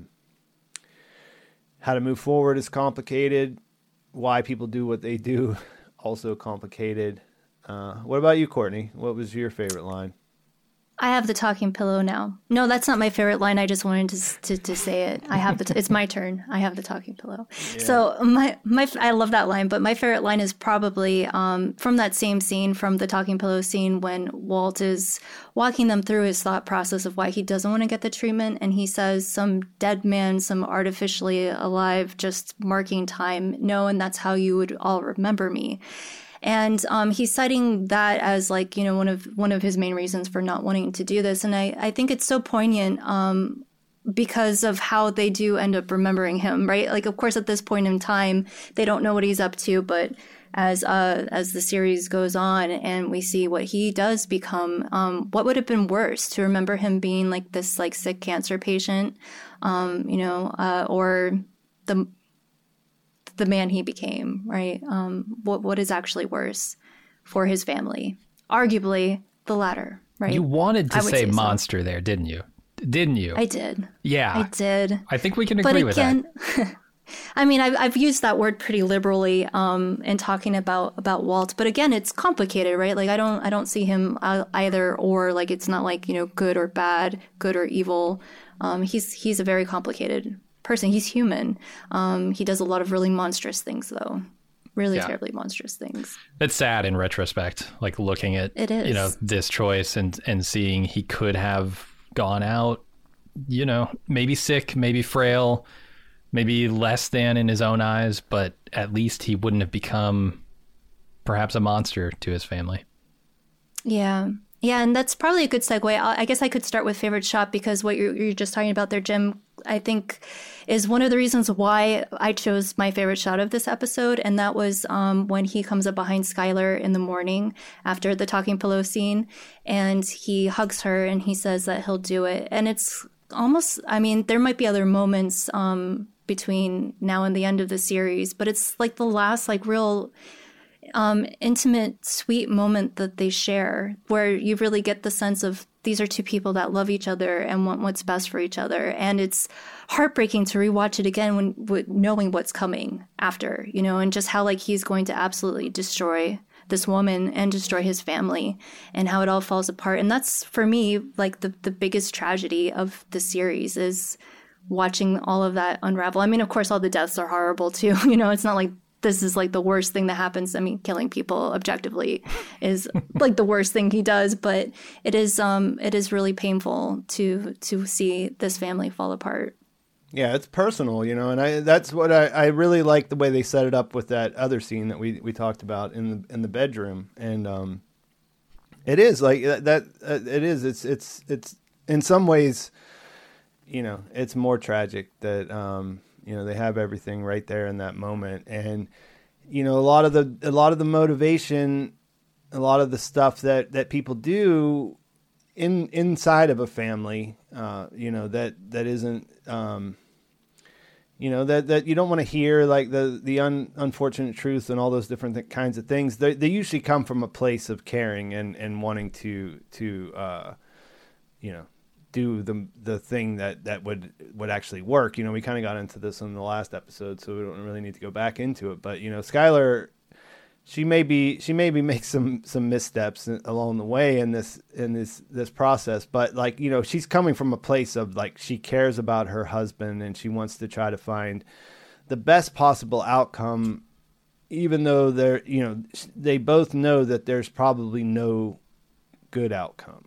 How to move forward is complicated. Why people do what they do, also complicated. What about you, Courtney? What was your favorite line? I have the talking pillow now. No, that's not my favorite line. I just wanted to say it. I have it's my turn. I have the talking pillow. Yeah. So I love that line, but my favorite line is probably from that same scene, from the talking pillow scene, when Walt is walking them through his thought process of why he doesn't want to get the treatment, and he says, "Some dead man, some artificially alive, just marking time. No, and that's how you would all remember me." And he's citing that as, like, you know, one of his main reasons for not wanting to do this. And I think it's so poignant because of how they do end up remembering him, right? Like, of course, at this point in time, they don't know what he's up to. But as the series goes on and we see what he does become, what would have been worse, to remember him being like this like sick cancer patient, you know, or the man he became, right? What is actually worse for his family? Arguably the latter, right? You wanted to say monster there, didn't you? Didn't you? I did. Yeah. I did. I think we can agree with that. I mean, I've used that word pretty liberally in talking about Walt, but again, it's complicated, right? Like I don't see him either or, like it's not like, you know, good or bad, good or evil. He's a very complicated person. He's human. He does a lot of really monstrous things, though. really Yeah. terribly monstrous things. It's sad in retrospect, like looking at, It is. you know, this choice and seeing he could have gone out, you know, maybe sick, maybe frail, maybe less than in his own eyes, but at least he wouldn't have become perhaps a monster to his family. Yeah. Yeah, and that's probably a good segue. I guess I could start with favorite shot, because what you're just talking about there, Jim, I think is one of the reasons why I chose my favorite shot of this episode. And that was when he comes up behind Skylar in the morning after the talking pillow scene, and he hugs her and he says that he'll do it. And it's almost, I mean, there might be other moments between now and the end of the series, but it's like the last like real intimate, sweet moment that they share, where you really get the sense of these are two people that love each other and want what's best for each other. And it's heartbreaking to rewatch it again when knowing what's coming after, you know, and just how like he's going to absolutely destroy this woman and destroy his family, and how it all falls apart. And that's, for me, like the biggest tragedy of the series is watching all of that unravel. I mean, of course, all the deaths are horrible too. You know, it's not like this is like the worst thing that happens. I mean, killing people objectively is like the worst thing he does, but it is really painful to see this family fall apart. Yeah, it's personal, you know, and that's what I really like, the way they set it up with that other scene that we talked about in the bedroom. And it is like that it is it's in some ways, you know, it's more tragic that you know, they have everything right there in that moment. And, you know, a lot of the motivation, a lot of the stuff that people do inside of a family, you know, that isn't, you know, that you don't want to hear, like the unfortunate truth and all those different kinds of things. They usually come from a place of caring and wanting to you know, do the thing that would actually work. You know, we kind of got into this in the last episode, so we don't really need to go back into it. But, you know, Skylar, she maybe makes some missteps along the way in this process, but, like, you know, she's coming from a place of, like, she cares about her husband and she wants to try to find the best possible outcome, even though they both know that there's probably no good outcome.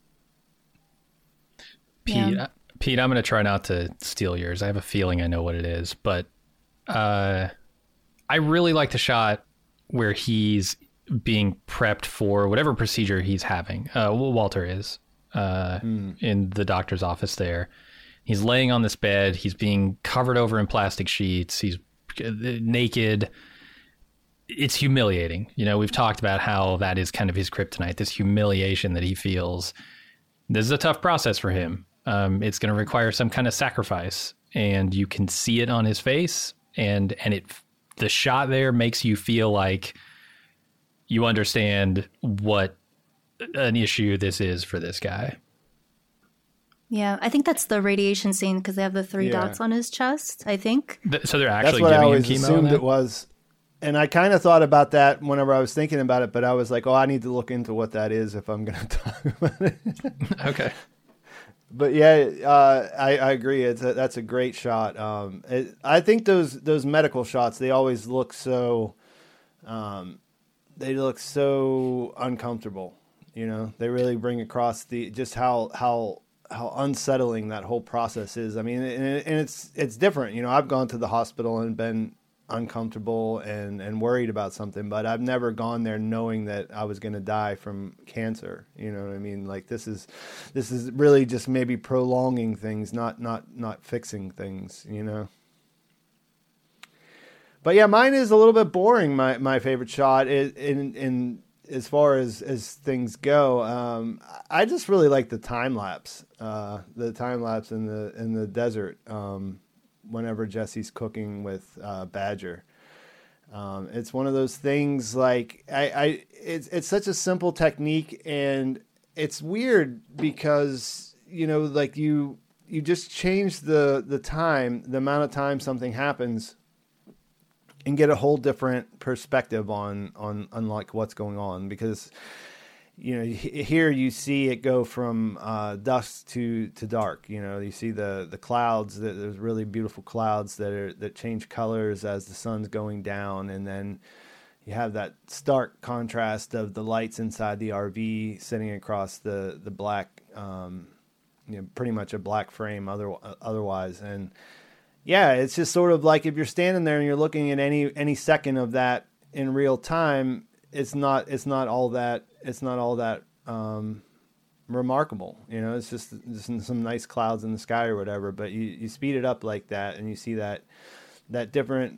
Pete, I'm going to try not to steal yours. I have a feeling I know what it is, but I really like the shot where he's being prepped for whatever procedure he's having. Walter is in the doctor's office there. He's laying on this bed. He's being covered over in plastic sheets. He's naked. It's humiliating. You know, we've talked about how that is kind of his kryptonite, this humiliation that he feels. This is a tough process for him. It's going to require some kind of sacrifice, and you can see it on his face, and the shot there makes you feel like you understand what an issue this is for this guy. Yeah, I think that's the radiation scene, because they have the 3 dots on his chest, I think. So they're actually That's what giving I always him chemo. assumed it was. And I kind of thought about that whenever I was thinking about it, but I was like, oh, I need to look into what that is if I'm going to talk about it. Okay. But yeah, I agree. That's a great shot. I think those medical shots, they always look so, they look so uncomfortable. You know, they really bring across just how unsettling that whole process is. I mean, and it's different. You know, I've gone to the hospital and been uncomfortable and worried about something, but I've never gone there knowing that I was going to die from cancer. You know what I mean? Like, this is really just maybe prolonging things, not fixing things, you know? But yeah, mine is a little bit boring. My favorite shot in as far as things go. I just really like the time lapse in the desert. Whenever Jesse's cooking with Badger, it's one of those things, like it's such a simple technique, and it's weird because, you know, like you just change the time, the amount of time something happens, and get a whole different perspective on like what's going on. Because here you see it go from dusk to dark. You see the clouds. There's really beautiful clouds that change colors as the sun's going down, and then you have that stark contrast of the lights inside the RV sitting across the black, pretty much a black frame otherwise. And yeah, it's just sort of like if you're standing there and you're looking at any second of that in real time, it's not all that remarkable. It's just some nice clouds in the sky or whatever. But you speed it up like that, and you see that different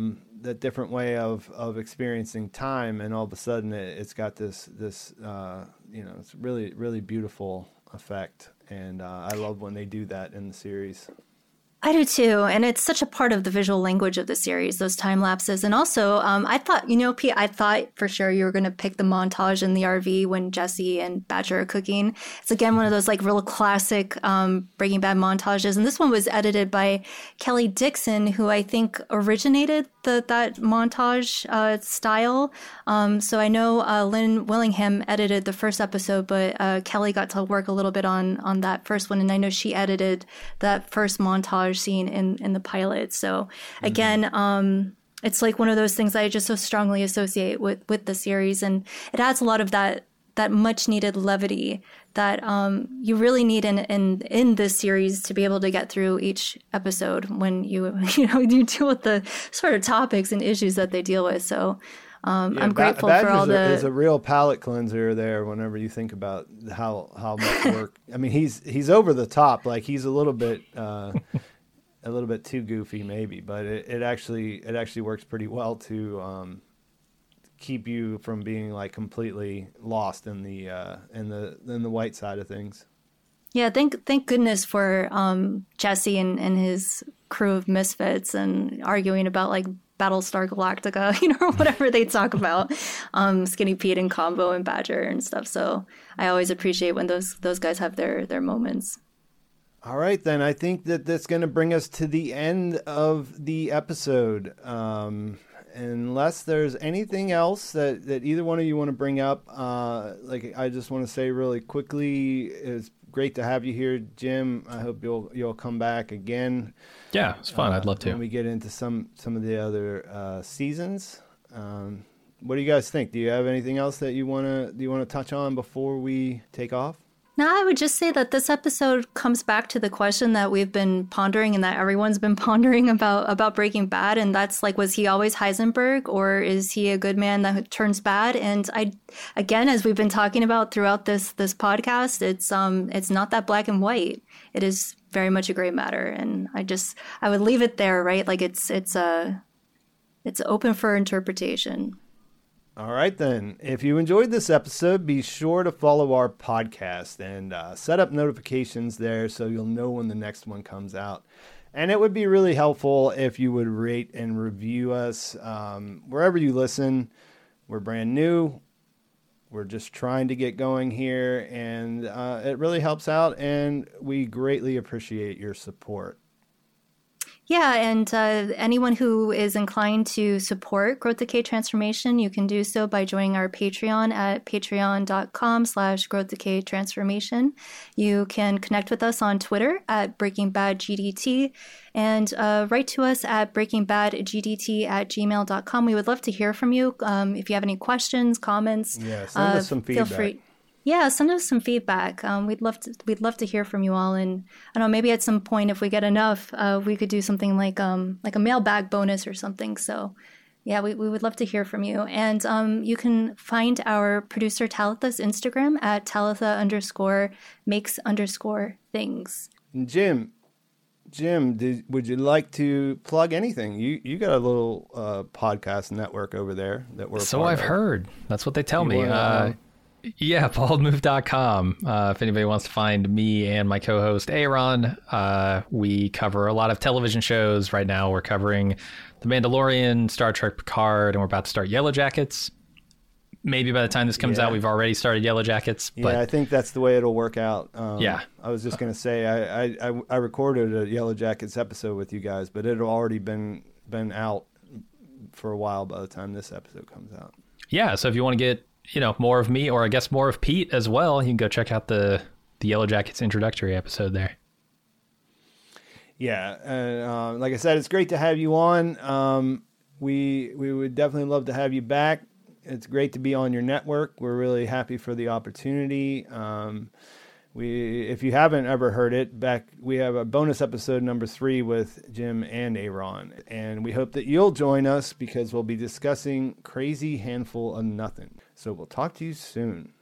way of experiencing time, and all of a sudden it's got this it's really, really beautiful effect. And I love when they do that in the series. I do too. And it's such a part of the visual language of the series, those time lapses. And also, I thought, Pete, I thought for sure you were going to pick the montage in the RV when Jesse and Badger are cooking. It's again one of those like real classic Breaking Bad montages. And this one was edited by Kelly Dixon, who I think originated that montage style. So I know Lynn Willingham edited the first episode, but Kelly got to work a little bit on that first one. And I know she edited that first montage scene in the pilot. So again, it's like one of those things I just so strongly associate with the series, and it adds a lot of that much needed levity that you really need in this series to be able to get through each episode when you deal with the sort of topics and issues that they deal with. So I'm grateful for all the. There's a real palate cleanser there. Whenever you think about how much work, I mean, he's over the top. Like he's a little bit too goofy, maybe, but it actually works pretty well to keep you from being like completely lost in the white side of things. Yeah, thank goodness for Jesse and his crew of misfits and arguing about like Battlestar Galactica, or whatever they talk about, Skinny Pete and Combo and Badger and stuff. So I always appreciate when those guys have their moments. All right, then I think that's going to bring us to the end of the episode. Unless there's anything else that either one of you want to bring up, I just want to say really quickly, it's great to have you here, Jim. I hope you'll come back again. Yeah, it's fun. I'd love to. When we get into some of the other seasons. What do you guys think? Do you have anything else that you want to touch on before we take off? No, I would just say that this episode comes back to the question that we've been pondering and that everyone's been pondering about Breaking Bad. And that's like, was he always Heisenberg, or is he a good man that turns bad? And again, as we've been talking about throughout this podcast, it's not that black and white. It is very much a gray matter. And I would leave it there, right? Like it's open for interpretation. All right, then. If you enjoyed this episode, be sure to follow our podcast and set up notifications there so you'll know when the next one comes out. And it would be really helpful if you would rate and review us wherever you listen. We're brand new. We're just trying to get going here, and it really helps out, and we greatly appreciate your support. Yeah, and anyone who is inclined to support Growth Decay Transformation, you can do so by joining our Patreon at patreon.com/Growth Decay Transformation. You can connect with us on Twitter at BreakingBadGDT and write to us at breakingbadgdt@gmail.com. We would love to hear from you. If you have any questions, comments, send us some feedback. Feel free. Yeah, send us some feedback. We'd love to hear from you all, and I don't know, maybe at some point if we get enough, we could do something like a mailbag bonus or something. So, yeah, we would love to hear from you, and you can find our producer Talitha's Instagram at Talitha_makes_things. Jim, would you like to plug anything? You got a little podcast network over there that we're. So I've heard. That's what they tell me. Yeah, baldmove.com. If anybody wants to find me and my co-host Aaron, we cover a lot of television shows. Right now we're covering The Mandalorian, Star Trek Picard, and we're about to start Yellow Jackets. Maybe by the time this comes out, we've already started Yellow Jackets. But I think that's the way it'll work out. Yeah. I was just going to say, I recorded a Yellow Jackets episode with you guys, but it had already been out for a while by the time this episode comes out. Yeah, so if you want to get more of me, or I guess more of Pete as well, you can go check out the Yellow Jackets introductory episode there. Yeah, like I said, it's great to have you on. We would definitely love to have you back. It's great to be on your network. We're really happy for the opportunity. If you haven't ever heard it, we have a bonus episode number 3 with Jim and Aaron, and we hope that you'll join us because we'll be discussing Crazy Handful of Nothing. So we'll talk to you soon.